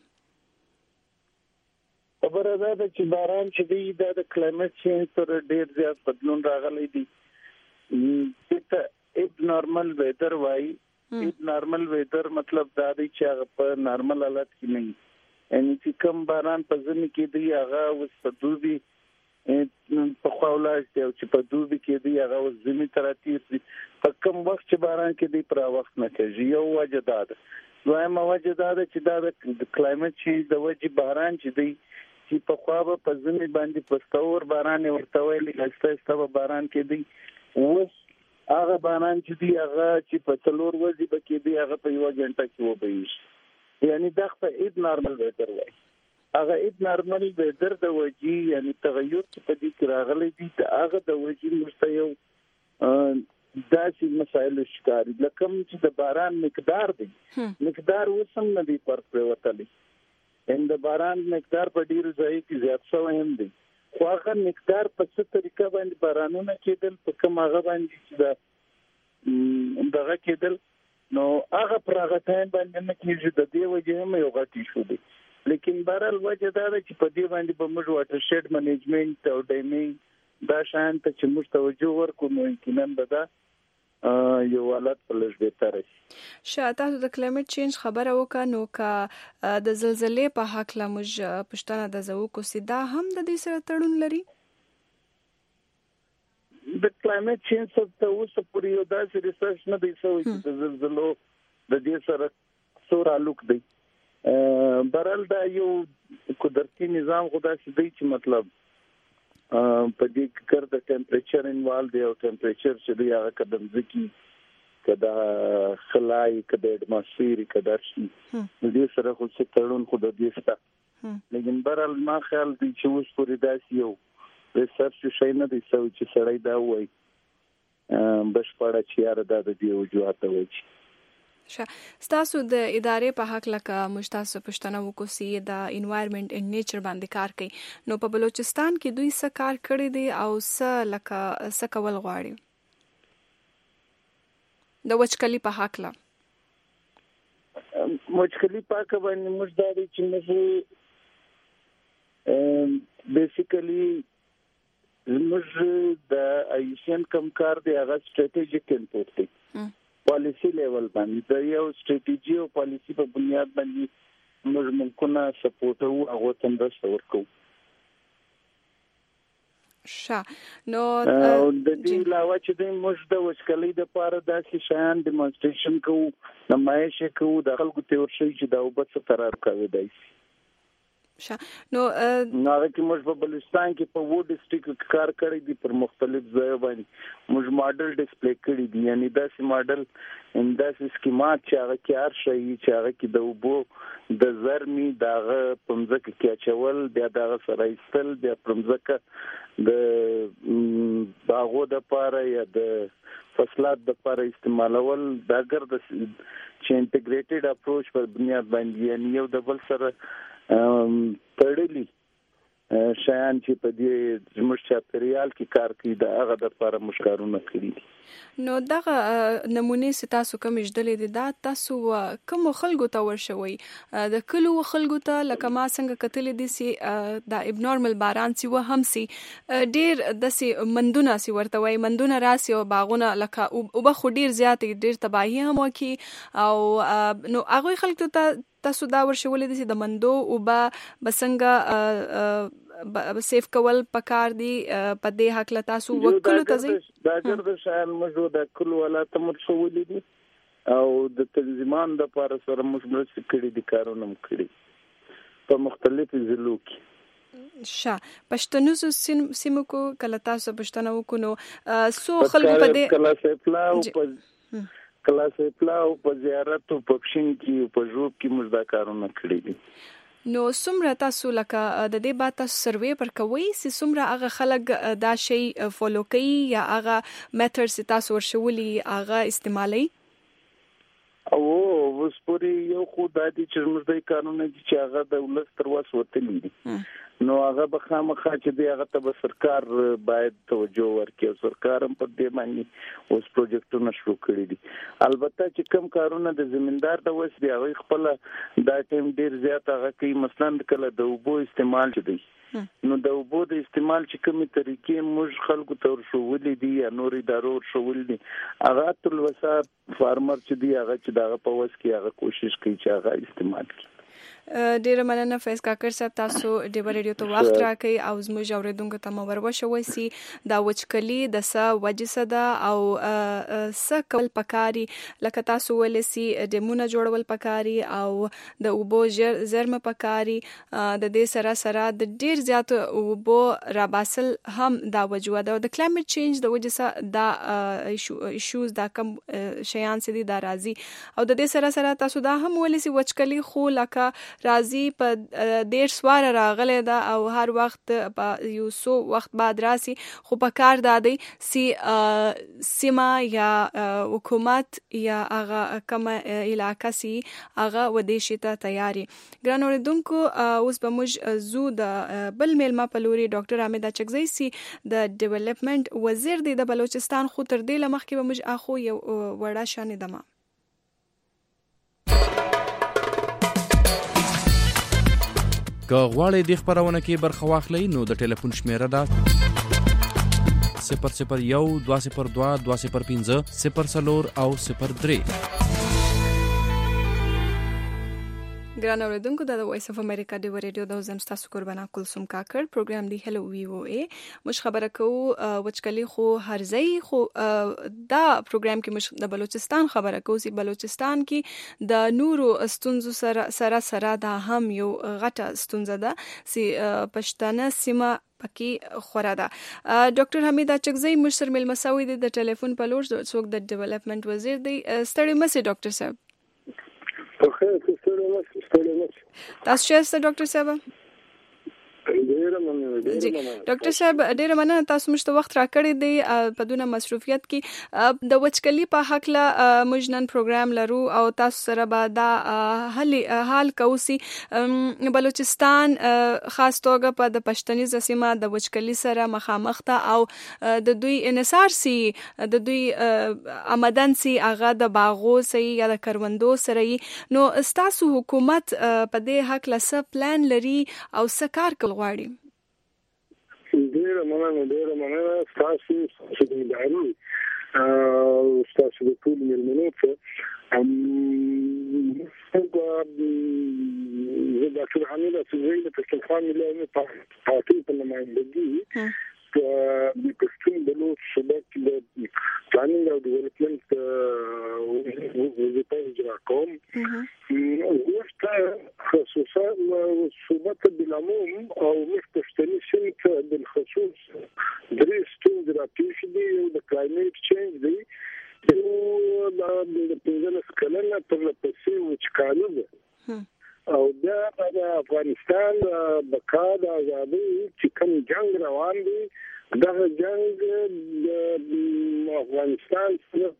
Speaker 12: خبره ده چې باران چې دی د کلایمټ چینج سره ډیر زیات بدلون راغلی دی ته اب نارمل ویدر وای اب نارمل ویدر مطلب دا دی چې هغه په نارمل حالت کې نه یعنی چې کم باران په ځمکه کې دی هغه اوس په دوبي په خواولاج دی او چې په دوبي کې دی هغه اوس زمي تراتیر دی په کم وخت چې باران کې دی پر وخت نه کوي یو وجه ده دویمه وجه ده چې دا د کلایمټ چینج د وجه باران چې دی چې په خوا په زمي باندې پستور باران ورته ویل کېږي باران کې دی اوس هغه باران چې دی هغه چې په څلور ورځې بکې دی هغه په یو غنټه کې وبېږي یعنی دا په اید نارمل ویدر وای هغه اید نارمل ویدر د وجې یعنی تغیر چې په دې کې راغلي دي هغه د وجې مرسته یو داسې مسایل ښکاري لکه چې د باران مقدار وسم نه دی پر پروتلی ان د باران مقدار په ډیر ځای کې زیات شوی هم دی خو هغه مقدار په څه طریقه باندې بارانونه کېدل په کوم هغه باندې چې د دغه کېدل نو هغه پر هغه ټایم باندې نه کېږي د دې وجه هم یو غټ شو دی لیکن بهرحال وجه دا ده چې په دې باندې به موږ واټر شیډ منیجمنت او ډیمینګ دا شان ته چې موږ توجه ورکړو نو یقینا به دا یو حالت په لږ بهتر شي
Speaker 6: شاته د کلایمټ چینج خبره وکړه نو کا د زلزلې په حق لا موږ پښتنه د زو کو سیدا هم د دې سره تړون لري
Speaker 12: د کلایمټ چینج څخه اوس پورې یو داسې ریسرچ نه دی شوی چې د زلزلو د دې سره څو تعلق دی برل دا یو قدرتي نظام خدا چې دی چې مطلب په دې کې ګرد ټمپریچر انوالو دی او ټمپریچر چې دی هغه قدم ځکي کدا خلای کدا اټماسفیر کدا شي دې سره خو څه تړون خو د دې ستا لیکن برال ما خیال دی چې اوس پورې داسې یو ریسرچ شي نه دی چې سړی دا وایي بشپړه چې یاره دا د دې وجوهات وایي
Speaker 6: ستاسو د ادارې په حق لکه مشتاسو پښتنه وکوسی د انوایرنمنت ان نیچر باندې کار کوي نو په بلوچستان کې دوی څه کار کړی دی او څه لکه څه کول غواړي د وچکلي په حق لا
Speaker 12: وچکلي په حق باندې موږ دا دي چې موږ بیسیکلی موږ د ایشین کم کار دی هغه سټریټیجیک انپوټ دی پالیسی لیول باندې د یو سټریټیجی او پالیسی په بنیاد باندې موږ ممکنه سپورټ او هغه تندرست ورکو
Speaker 6: نو
Speaker 12: د دې علاوه چې د موږ د وچکلۍ د پاره داسې شیان ډیمونستریشن کوو نمایش کوو د خلکو ته ورشي چې دا وبڅ ترار کوي دی
Speaker 6: نو
Speaker 12: کې موږ په بلوچستان کې په وو ډیسټریکټ کې کار کړی دی پر مختلف ځایو باندې موږ ماډل ډسپلی کړی دی یعنی داسې ماډل انداسې سکیمات چې هغه کې هر شي چې هغه کې د وبو د زرمي دغه پمځکه کې اچول بیا دغه سره ایستل بیا پمځکه د باغو د پاره یا د فصلات د پاره استعمالول دا ګرد چې انټیګریټډ اپروچ په بنیاد باندې یعنی یو د بل سره پړلی شایان چې په دې زموږ چاپیریال کې کار کوي دا هغه د لپاره مشکارونه کړی
Speaker 6: نو دغه نمونه ستاسو کوم جدلې دي دا تاسو کوم خلکو ته ورشوي د کلو خلکو ته لکه ما څنګه کتلې دي سي د ابنورمال باران سي و هم سي ډیر د سي مندونه سي ورته وي مندونه راسي او باغونه لکه او به ډیر زیات ډیر تباہي هم وکي او نو هغه خلکو ته تاسو دا ورشولې دي د مندو او بسنګ سیف کول پکار دی په دې حق له تاسو وکړو ته
Speaker 12: دا ګرځي شان موږ د کلو ولا تمر شولې دي او د تنظیمان د لپاره سره موږ مرسته کړې دي کارونه کړې په مختلفو ضلعو کې
Speaker 6: پښتنو سیمو کو کله تاسو پښتنه وکړو سو خلکو په دې
Speaker 12: کلاسه پلاو په زیارت او په پښین کې په جوب کې موږ دا کارونه کړې دي
Speaker 6: نو څومره تاسو لکه د دې بات تاسو سروې پر کوي چې څومره هغه خلک دا شی فالو کوي یا هغه میتھډز تاسو ورشولي هغه استعمالي
Speaker 12: او اوس پوری یو خو د دې چې موږ د قانون چې هغه د ولس تر وس وتلی دي نو هغه به خامخا چې دی هغه ته سرکار باید توجه ورکړي او سرکار هم په دې باندې اوس پروجیکټونه شروع کړي دي البته چې کم کارونه د زمیندار د وس دی هغه خپل دا ټیم ډیر زیات هغه کوي مثلا کله د اوبو استعمال چي دی نو د اوبو د استعمال چې کومه طریقې موږ خلکو ته ورشولې دي یا نور ادارو ورشولې دي هغه تل وسه فارمر چې دی هغه چې دا په وس کې هغه کوشش کوي چې هغه استعمال کړي
Speaker 6: ډیر مننه فیض کاکر صاحب تاسو د ریډیو ته وخت راکړئ او زموږ اوریدونکو ته مو ورشوي سي دا وچکلی د س وجه صدا او س کول پکاري لکه تاسو ولې سي د مونږ جوړول پکاري او د اوبو زرم پکاري د دې سره سره د ډیر زیات اوبو راباسل هم دا وجوه ده د کلایمټ چینج د وجه سره دا ایشوز دا کم شیان سي دا راځي او د دې سره سره تاسو دا هم ولې سي وچکلی خو لکه راځي په ډیر سوار راغله دا او هر وخت یو سو وخت بعد راسي خو په کار دادي سي سیما یا حکومت یا هغه کوم علاقه سي هغه ودیشي ته تیاری ګران اوریدونکو اوس به موږ زو د بل میلما پلوري ډاکټر حامد اچکزی سي د ډیولپمنٹ وزیر دی د بلوچستان خو تر دې لمخکې به موږ اخو یو وړه شانې دمه
Speaker 13: که غواړئ د خبرونه کې برخه واخلئ نو د ټلیفون شمیره ده 001 202 205 04 او 03
Speaker 6: ګران اوریدونکو د وایس اف امریکا د ریډیو د زم تاسو قربانا کلثوم کاکړ پروګرام دی هلو وی او ای مش خبره کو وچکلی خو هرزئی خو دا پروګرام کې مش د بلوچستان خبره کو سی بلوچستان کې د نورو استونزو سره دا هم یو غټه استونزه ده سی پښتانه سیمه پکې خورا ده ډاکټر حمیده چکزی مشر مل مساوي د ټلیفون په لور څوک د ډیولپمنٹ وزیر دی ستړي مسي ډاکټر صاحب تاسو چیرته ډاکټر صاحب جی ډاکټر صاحب ډیره مننه تاسو مشته وخت راکړی دی په دونه مصروفیت کې د وچکلی په حق لا مجنن پروګرام لرو او تاسو سره به دا حال کوسي بلوچستان خاص توګه په د پښتني سیمه د وچکلی سره مخامخ ته او د دوی انحصار سي د دوی آمدن سي هغه د باغو سي یا د کروندو سره نو تاسو حکومت په دې حق لا څه پلان لري او څه کار کوي غواړي
Speaker 12: ډیره مننه تاسو چې دایو تاسو د ټول ملمنو ته زه ډاکټر حمیده سوزی د پښتونخوا ملي پارټي په نمائندګي د پښتون بلوچ صوبه کې د پلانینګ او ډیولپمنٹ وظیفه اجرا کوم ورته خصوصا صوبه بالعموم او مش پښتني سیمه بالخصوص درې ستونزې راپېښې دي یو د کلایمیټ چینج دی یو د 15 کلنه پر پسې وچکالي ده او دا د افغانستان بقا د ازادۍ چې کوم جنگ روان دی دغه جنگ د افغانستان سره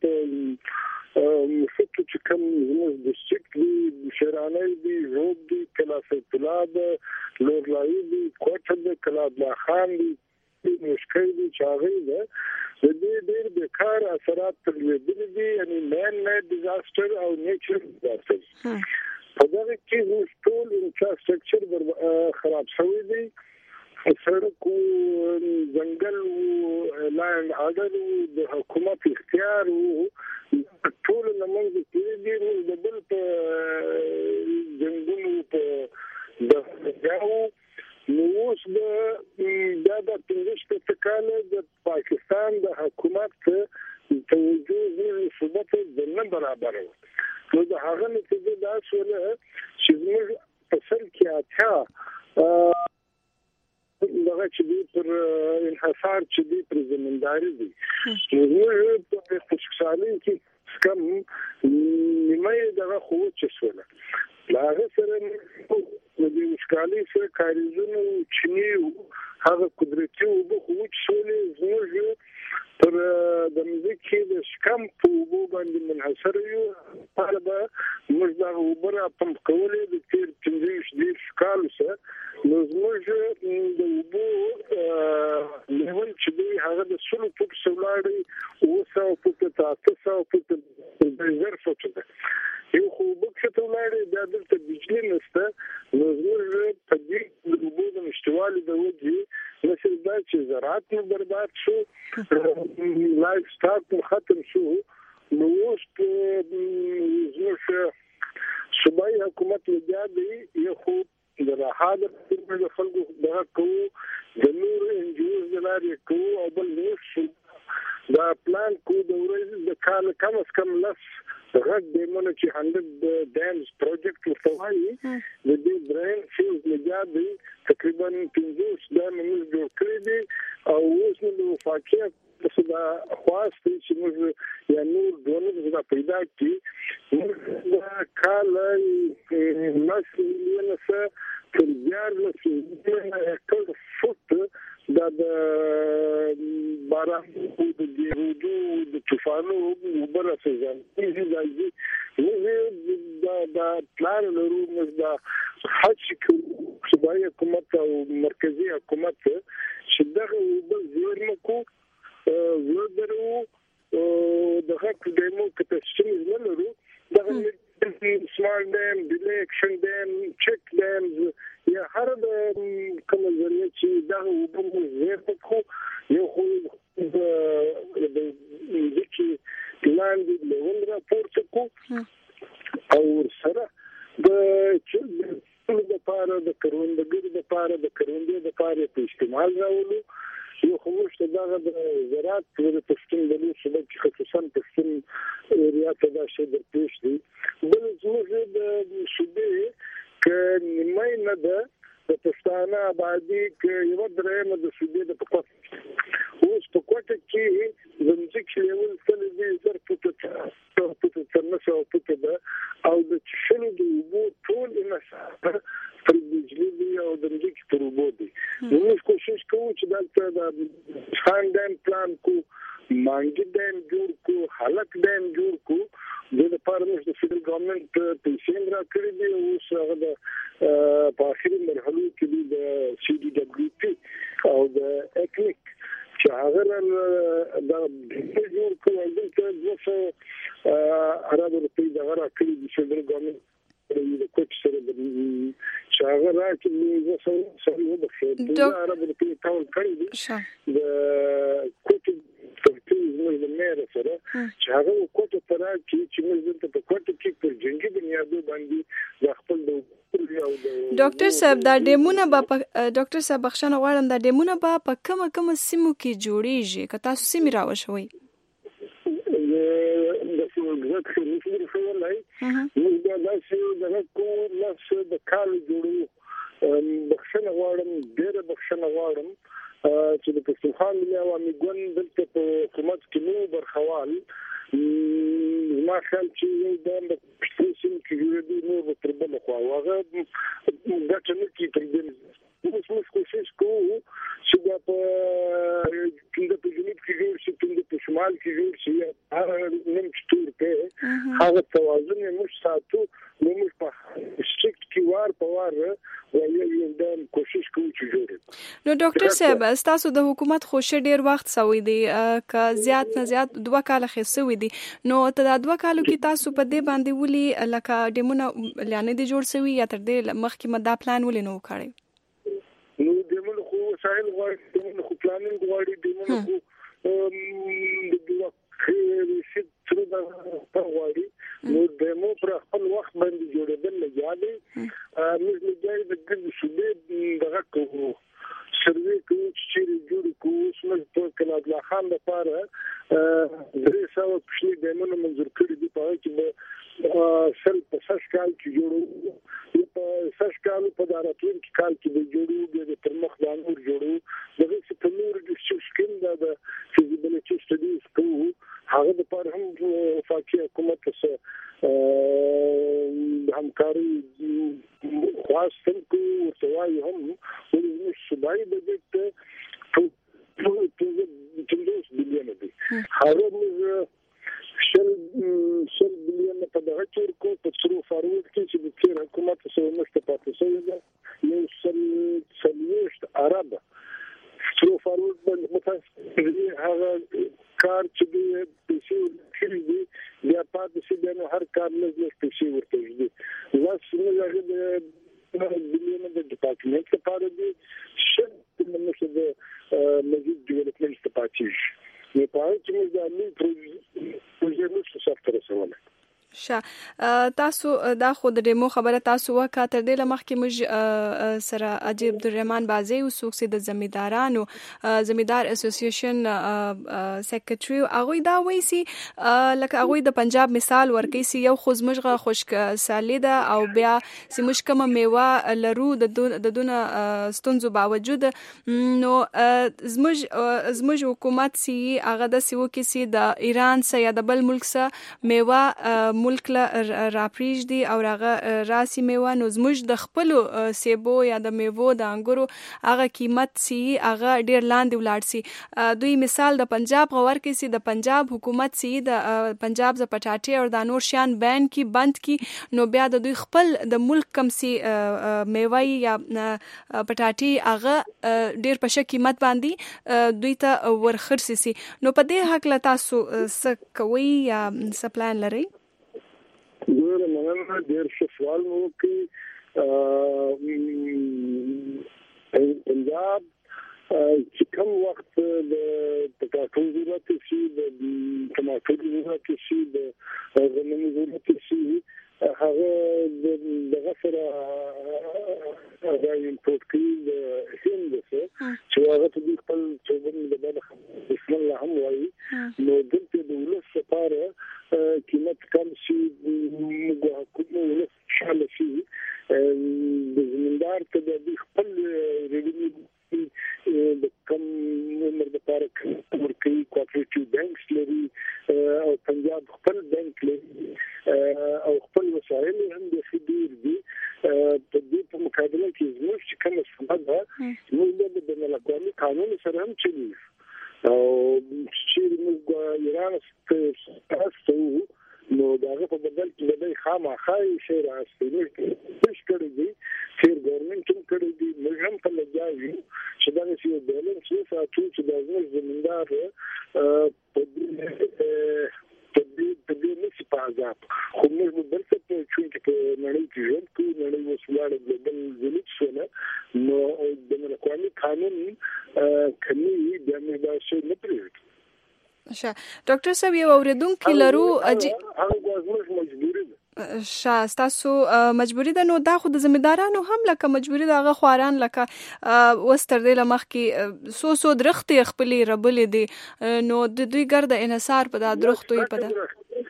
Speaker 12: مشکل چې کوم زموږ ډیسټریکټ دی شیرانه دی روب دی کلاس اطلاع ده لورلای دی کوټه ده کلابلا خان دی مشکل دی چاغی ده د دې ډېر بیکار اثرات ترلېدلي دي یعنی مین میډ ډیزاستر او نیچر ډیزاستر په دغه کې موږ ټول انفراستراکچر خراب شوی دی سړک ځنګل لاند اډر د حکومت اختیار ټول لمنځه کې دي موږ د بل په جنګونو په دغه نو اوس د 15 کاله د پاکستان د حکومت توجه ثبوت نه برابر نو د هغه نتیجه دا شوله چې موږ اصل کې اته دغه چې دی پر انحصار چې دی پر زمینداری دی موږ په خوشحالي کې کم نیمه دغه خو چې شوله لاغه سره د دې وشکالي سره کاریزونو چینی هغه قدرتي او به خو چې شوله زموږ پر د مزیک د شکم په وبو باندې منحصر یو په اړه موږ دا وبره پم کولې د تیر 15 کال سره نو موږ د وبو لیول چې دی هغه د سلو فوټ سولاري او سو فوټ تاسو فوټ د زر فوټ ده یو خو بکښه ولاري د دلته بجلی نشته نو موږ په دې د وبو د مشتوالي د وجې مثل دا چې زراعت مو برباد شو لایف سټاک ختم شو نو اوس زموږ صوبایي حکومت لګیا دی یو خو د راحت د خلکو دغه کوو د نور انجوز د لارې کوو او بل نور دا پلان کو د ورځ د کال کم از کم لس غږ دیمونه چې 100 ډیمز پروجیکټ ورته وایي د دې برین فیلز لګیا دی تقریبا 15 ډیم موږ جوړ کړی دي او اوس نو د وفاقیت دا خواست چې موږ یا نور ډول دا پیدا کړي موږ دا کال مسئولیت سره تر یار له فوټ دا د باران او د جهودو د طوفانو وبره سزان دا پلان لرو موږ دا حج صوبایي حکومت او مرکزی حکومت چې دغه بل زیرمه کو ورو دغه کډمو کتشن نه لرو دغه سمال ډیم ډیلی اکشن ډیم چک ډیمز یا هر د کوم ځای چې دغه وبو زیات کو یو خو د دې لاندې له ولر راپورته کو او سره د لپاره د کروندې لپاره په استعمال راولو. یو خموش ته دغه د زراعت د پښتون د لوی سبب چې خصوصا پښتون ایریا ته دا شی د پیش دی. بل زموږ د شوبې ک نیمه نه ده د پښتانه آبادی ک یو درېمه د شوبې د پکوټ اوس پکوټ کې زموږ لیول سره دې زر پټ څنګه او پټ ده او د شنو د وو ټول مسافه پر بجلی او د مځکې پر وبو دي. موږ کوشش کوو چې دلته د خان ډیم پلان کو مانګي ډیم جوړ کو حلق ډیم جوړ کو د لپاره موږ د فدرال ګورنمنت پیسې راکړي دي او هغه د په اخري مرحله کې د سی ډي دبليو پی او د اکنیک چې هغه د جوړ کو دلته 200 عرب روپۍ د راکړي دي فدرال ګورنمنت د کوچ سره د شاغر راکې زه سره وبخښه د عرب روپۍ ټاول کړی دي د کوچ زموږ د مېره سره چې هغه کوټ تر چې موږ دلته په کوټ کې پر جنگي بنیادو باندې د خپل د
Speaker 6: ډاکټر صاحب دا ډیمونه به ډاکټر صاحب بخښنه غواړم دا ډیمونه به په کومه سیمو کې جوړیږي که تاسو سیمې راوښوئ؟
Speaker 12: د څنګه چې موږ ورولای موږ دا چې دغه کو لاس د کال جوړو بخښنه غواړم ډېر بخښنه غواړم چې د پښتونخوا ملي عوامي ګوند دلته په حکومت کې نو برخوال ما خیال چې د پښتون کې جوړېدو نور تر بل خو هغه ګټه نه کوي تر دې موږ کوشش کوو چې دا په جنوب کې جوړ شي په شمال کې جوړ شي هغه نیم ټور کې هغه توازن موږ ساتو نو موږ په سټریکټ کې وار په وار یو دم کوشش کوو چې جوړ.
Speaker 6: نو ډاکټر صاحب تاسو د حکومت خوشی ډیر وخت سوي دي ک زیات نه زیات 2 کال خسوي دي نو ته د 2 کالو کې تاسو په دې باندې ولي لکه ډیمونه لانه دي جوړ سوي یا تر دې مخکې مدا پلان ولې نو کړی؟
Speaker 12: نو دمن خو وسایل غواړي دمن خو پلانینګ غواړي دمن خو د خیر څه دا غواړي نو دمو پر خپل وخت باندې جوړېدل لګیالي موږ لګیالي د ګډ شوبې دغه کوو سروي کوو چې جوړ کوو سمج په کله خان لپاره 300 پښې دمنو منظور کړی دي په کې سل په سشکال کې جوړو په سشکال په داراتون کې کال کې د جوړو د پرمخ د انور جوړو دغه څه په نور د سکیم د فیزیبিলিټی سټډیز کوو هغه د پر هم وفاقي حکومت سره همکاري خاصم کو ورتوای هم ولې صوبایي بجټ په 2 بلین دي هغه موږ 100 بلین په دغه تور کو په څرو فارورډ کې چې د تیر حکومت سره مشته پاتې شوی دی یو سلوشت عرب څرو فارورډ باندې متاسف هغه کار چې د پیسې کړی دی یا پاتې شي د هر کار لږ پیسې ورته دي واسه هغه د بلین د ډپارټمنټ لپاره دی چې موږ د مزید ډیولپمنټ لپاره نه پاره چې موږ د امنیت پروژې څخه سره سره
Speaker 6: تاسو دا خود ډیمو خبره تاسو وکړه د لمخکې موږ سره عجیب عبدالرحمن بازی او سوکسي د زمیدارانو زمیدار اسوسییشن سیکریټری هغه دا وایي سي لکه هغه د پنجاب مثال ورکوي سي یو خوزمشغه خشک سالیده او بیا سیمش کوم میوه لرو د دونه ستونزو باوجود نو زموږ حکومت سي هغه د سیو کې سي د ایران سره یا د بل ملک سره میوه ملک له راپریج دي او هغه راسي میوه نو زموږ د خپل سیبو یا د میوو د انګورو هغه قیمت سي هغه ډیر لاندې ولاړ سي دوی مثال د پنجاب غور کې سي د پنجاب حکومت سي د پنجاب ز پټاټي او د نور شان بین کی بند کی نو بیا د دوی خپل د ملک کم سي میوه یا پټاټي هغه ډیر په شک قیمت باندې دوی ته ورخرسي سي نو په دې حق له تاسو څه کوي یا څه پلان لري؟
Speaker 12: ډېر مننه ډېر سوال مو کوي پنجاب چې کوم وخت د پټاټو ضرورت شي د ټماټو ضرورت شي د غنمو ضرورت شي هغه دغه سره هغه امپورټ کوي هند څخه چې هغه د خپل چوبن د بل بسم الله هم وایي نو دلته د ولس لپاره قیمت کم شي موږ کومه ولس شاله شي د زمیندار ته د خپل ریوینیو د کم عمر لپاره ورکوي کوآپریټیو بانکس لري او پنجاب خپل بانک لري او خپل وسایل هم د خدیر دي په دې په مقابله کې زموږ چې کومه سمه موږ د بین‌الاقوامي قانون سره هم چلی او چې موږ ایران ستاسو نو داغه په بدل کې د خامخای شی راستي نو څه کړی دی چې ګورنمنت هم کړی دی موږ هم په لګیاو چې دا نشي بیلنس ساتو چې د زمیندار په دې نشي پازاب خو موږ بل څه چې په نړۍ کې ژوند کوي نړۍ وسواله د ځلې څونه نو د ملکواني قانون کمی د مدارسو نه پریږدي
Speaker 6: ډاکټر صاحب یو اوریدونکو لرو
Speaker 12: هغه مجبوری ده
Speaker 6: تاسو مجبوری ده نو دا خو د ځمېدارانو هم لکه مجبوری ده هغه خواران لکه وستر دی لمخ کې سو درختي خپلې ربلې دي نو د دوی ګرد انحصار په دا درختوي په دا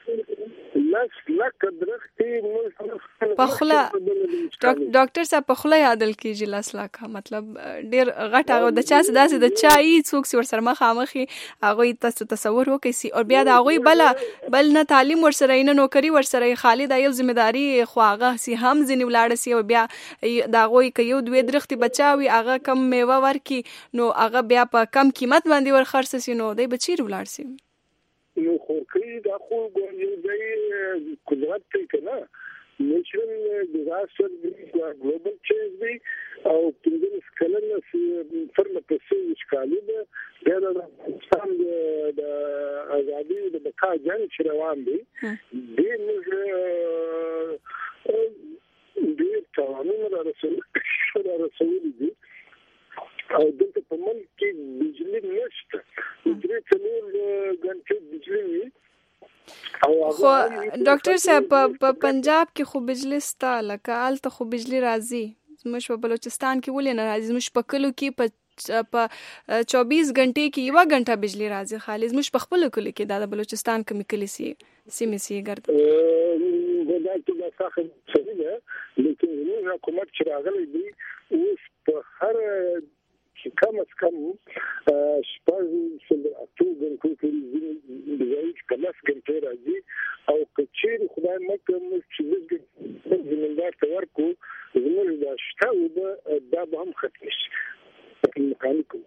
Speaker 12: لکه درختي
Speaker 6: پخله ډاکټر صاحب پخله یادل کیږي لاس لاکه مطلب ډیر غټ هغه د چا داسې د چای څوک ور سره مخامخي هغه تاسو تصور وکړئ او بیا دا هغه بل نه تعلیم ور سره نه نوکری ور سره خالد یو ځمېداري خو هغه سي هم ځنی ولاړ سي او بیا دا هغه یو دوی درختي بچاوي هغه کم میوه ورکی نو هغه بیا په کم قیمت باندې ور خرڅ سي نو دی بچیر ولاړ سي
Speaker 12: نو خو کوي دا خو یو ځای قدرت کوي کنه نیچرل ډیزاستر دی ګلوبل چینج دی او پنځه کلنه فرمه په څه ښکالي ده د افغانستان د ازادي د بقا جنګ چې روان دی د موږ ډېر قانون را رسولي دي او دلته په ملک کې بجلی نشته درې څلور غنټې بجلی
Speaker 6: خو ډاکټر صاحب په پنجاب کې خو بجلی ستا لکه آلته خو بجلی راځي زموږ په بلوچستان کې ولې نه راځي زموږ په کلو کې په 24 غنټې کې 1 غنټه بجلی راځي خالص زموږ په خپل کلو کې د بلوچستان کمی کلی سي سیمه سي ګرځي
Speaker 12: دا څه صحیح ده لیکن زموږ حکومت چې راغلی دی اوس په هر کم از کم شپږ اتو غنټو کې د ځای کلاس غنټه راځي او کچېر خدای مکه چې زمیندار ته ورکو زموږ د شتاو دا به هم ختم شي میکانیکو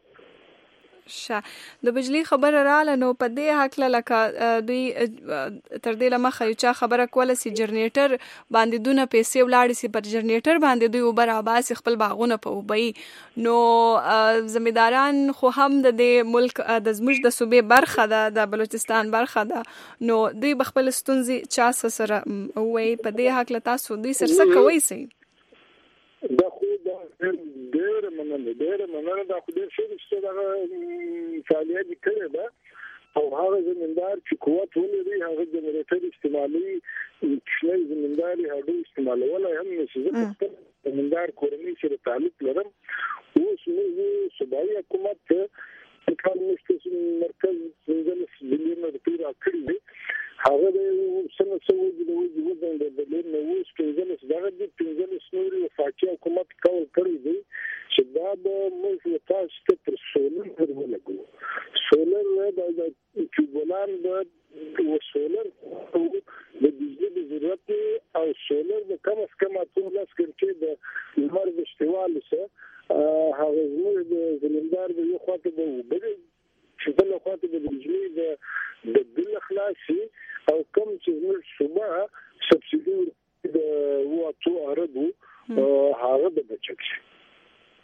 Speaker 6: د بجلی خبر رااله نو په دې حق لکه دوی تر دې لمخه یو چا خبره کوله سي جنریټر باندې دونه پیسې ولاړ سي پر جنریټر باندې دوی وبر آباس خپل باغونه په وبي نو زمینداران خو هم د ملک د زموږ د صوبې برخه ده د بلوچستان برخه ده نو دوی بخپل ستونزې چا سره وای په دې حق له تاسو دوی سره کوي سي
Speaker 12: دا خو دا ډېر مننه دا خو ډېر ښه چې دا فعالیت کړی دا او هغه زمیندار چې قوت ولري هغه جنریټر استعمالي چې زمینداري هغه استعمالولای هم نشي زمیندار کورنۍ سره تعلق لرم اوس موږ صوبایي حکومت کار مستس مرکز څنګه بلیون روپۍ راکړي دي هغه د سنسو د وجود د بلیون نو څنګه دا د پنځه نوري وفاقي حکومت کول کړی دي چې دا به موږ تاسو ته پر سولر ورولګو سولر د کیبولان د سولر د بجلی د ضرورت او سولر د کم از کم اتو لاس کنټي د لمر د اشتوال سره هغه زموږ د زمیندار د یو خواته به وبري چې بل خواته د بجلی د بل خلاصي او کم چې زموږ صوبه سبسيډي د واتو عربو هغه د بچت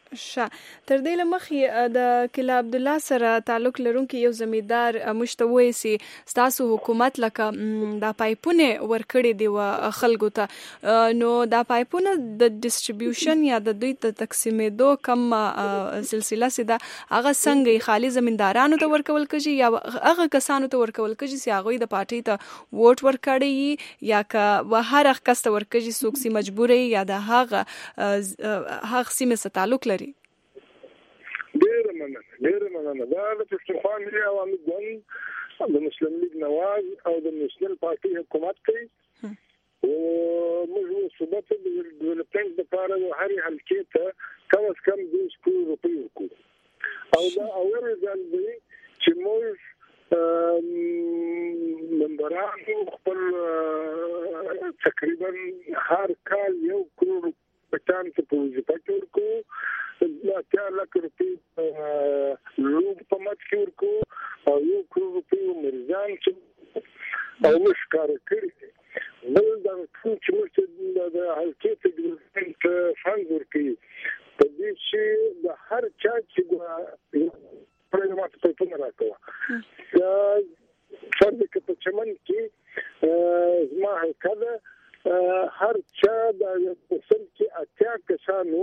Speaker 6: تر دې لمخې د کلا عبد الله سره تعلق لرونکي یو زمیندار مشتوي سي تاسو حکومت لکه دا پایپونه ورکړي دی و خلکو ته نو دا پایپونه د ډیسټریبیوشن یا د دوی ته تقسیمېدو کم سلسله سي دا هغه څنګه خالي زمیندارانو ته ورکول کېږي یا هغه کسانو ته ورکول کېږي چې هغه د پارټي ته ووټ ورکړي یا که هر کس ته ورکړي څوک سي مجبوري یا د هغه سیمه سره تعلق لري.
Speaker 14: ډېر مننه دا د پښتونخوا ملي عوامي ګوند د مسلم لیگ نواز او د نېشنل پارټي حکومت کوي او موږ صوبات د ډیولپمنٹ لپاره هر حلقې ته کم از کم 2 کروڑ روپۍ ورکوو او دا اول ځل دی چې موږ ممبرانو خپل تقریبا هر کال 1 کروڑ پټان ته په وظیفه کې ورکوو لا 4 لک روپۍ لوب په مات کې ورکوو او 1 کروڑ روپۍ مرزان چې او مشکار کړی بل دا چې موږ د حلقې ته ډیولپمنٹ فند ورکوي په دې چې د هر چا چې پروګرام ته په راکوه دا فرض کې په چمن کې زما هکذا هر چا د پرسن کې اتیا کسانو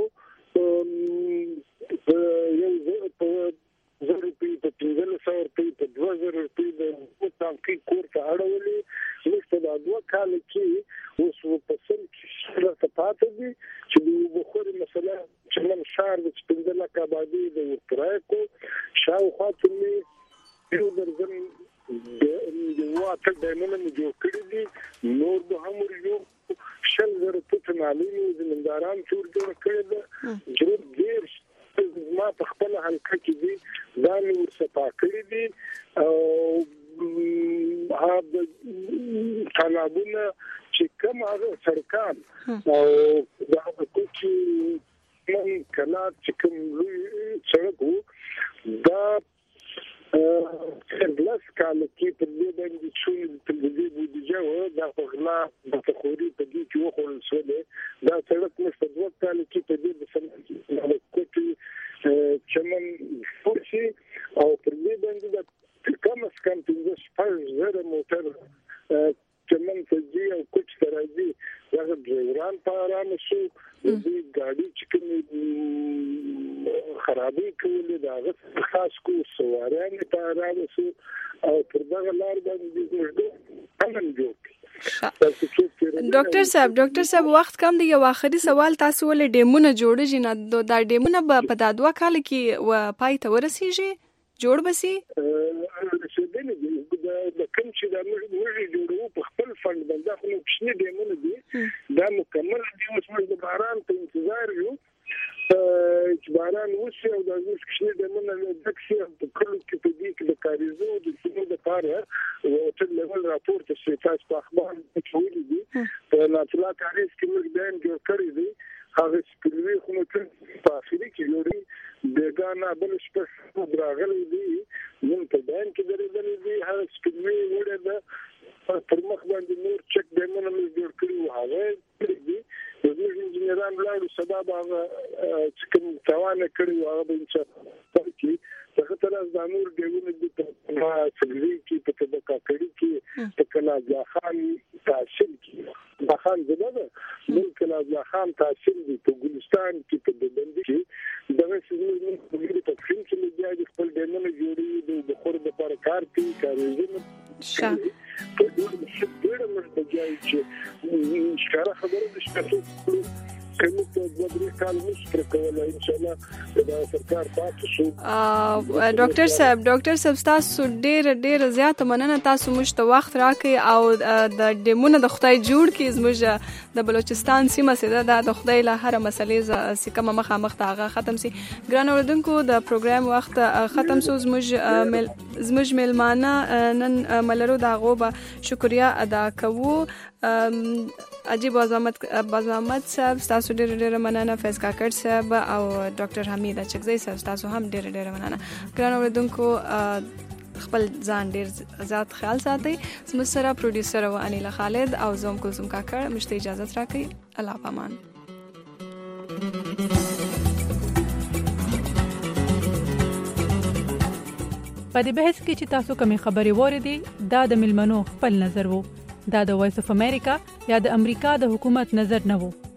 Speaker 14: په یو په 1000 روپۍ په 1500 روپۍ په 2000 روپۍ د تنقید کور ته اړولې نو په 2 کال کې اوس په پرسن کې راته پاتې دي چې د بخوري مثلا چې نن شهر د 15 لک آبادی د ورتراکو شاوخوا ته یو درځم د واټ د نن جوړ کړی دي نور به هم یو شل زره پټ نالي زمینداران جوړ کړی دي جوړ ډیر ما په خپل حلقه کې دي دا نور صفا کړی دي او هغه طلبونه چې کوم هغه سرکان او دا کوچي من کلا چې کوم لوی سړک دا خلاص کال کې په دې باندې چې په دې بودیجه دا په غلا د تخوري په دې کې وخل سوله دا سړک مې په 2 کال کې په دې د کوټي چمن فورسي او په دې باندې د کم از کم 15,000 موټر چمن ته دی او کوټ سره دی دا ډرایوران په آرام شو دې ګاډي چې کوم خرابې کولې دا غوښ خاص کو سواران په آرام شو او پر دغه لار باندې موږ امن جوړ
Speaker 6: ډاکټر صاحب وخت کم دی یو اخري سوال تاسو ولې ډیمونه جوړیږي نه دا ډیمونه په 2 کال کې و پای ته ورسیږي جوړ بسي د کوم چې دا موږ جوړو په خپل فند باندې خو کښنی ډیمونه دي دا مکمل دي اوس موږ د باران په انتظار یو چې باران وشي او د کښنی ډیمونه د کښې په کلو کې په دې کې د کاریزو د سیمو د لپاره او تر لیول راپور ته چې تاسو په اخبار کې ویلي دي په ناتلا کاریز کې موږ بیان جوړ کړی دی هغه سپلوي خو نو په اخري کې جوړي دغه بل شپه دراغلي دي نن په بیان کې درېدل دي هغه سپلوي وړه ده پر مخ باندې نور چک دمنه موږ جوړ کړو هغه دي د انجنیران لاړو سبب هغه چې کوم توانه کړو هغه به ان شاء الله کې څنګه تر د نور دیونه دي په سګري کې په طبقه کړي کې په کلا ځخان تحصیل کې ځخان زده بل کلا ځخان تحصیل دي په ګلستان کې په دبندې کې دغه څه په دې تفصیل کې لږه خپل دمنه جوړي د بخور د پر کار کوي کاریزونه په دې چې ډېر مرتجای چې ښکارا خبره نشته کله ته د دې کال مشتر کوله ان شاء الله د سرکار پاتې شو ډاکټر صاحب تاسو ډېر زیات مننه تاسو مشت وخت راکې او د ډیمونه د خدای جوړ کې زموږ د بلوچستان سیمه سره د خدای له هر مسلې ز کومه مخامخ هغه ختم سي ګران اوردونکو د پروګرام وخت ختم سو زموږ ملمانه نن ملرو دا غوبه شکریا ادا کوو عجیب بازامت صاحب تاسو ډېر مننه فیض کاکړ صاحب او ډاکټر حمید چکزی صاحب تاسو هم ډېر مننه ګران اوردونکو خپل ځان ډېر زیات خیال ساتئ زموږ سره پروډوسر و انیلا خالد او زوم کوزم کاکړ مشته اجازه راکړئ الله پامان
Speaker 15: په دې بحث کې چې تاسو کومې خبرې وریدي دا د ملمنو خپل نظر وو. دا د وایس اف امریکا یا د امریکا د حکومت نظر نه وو.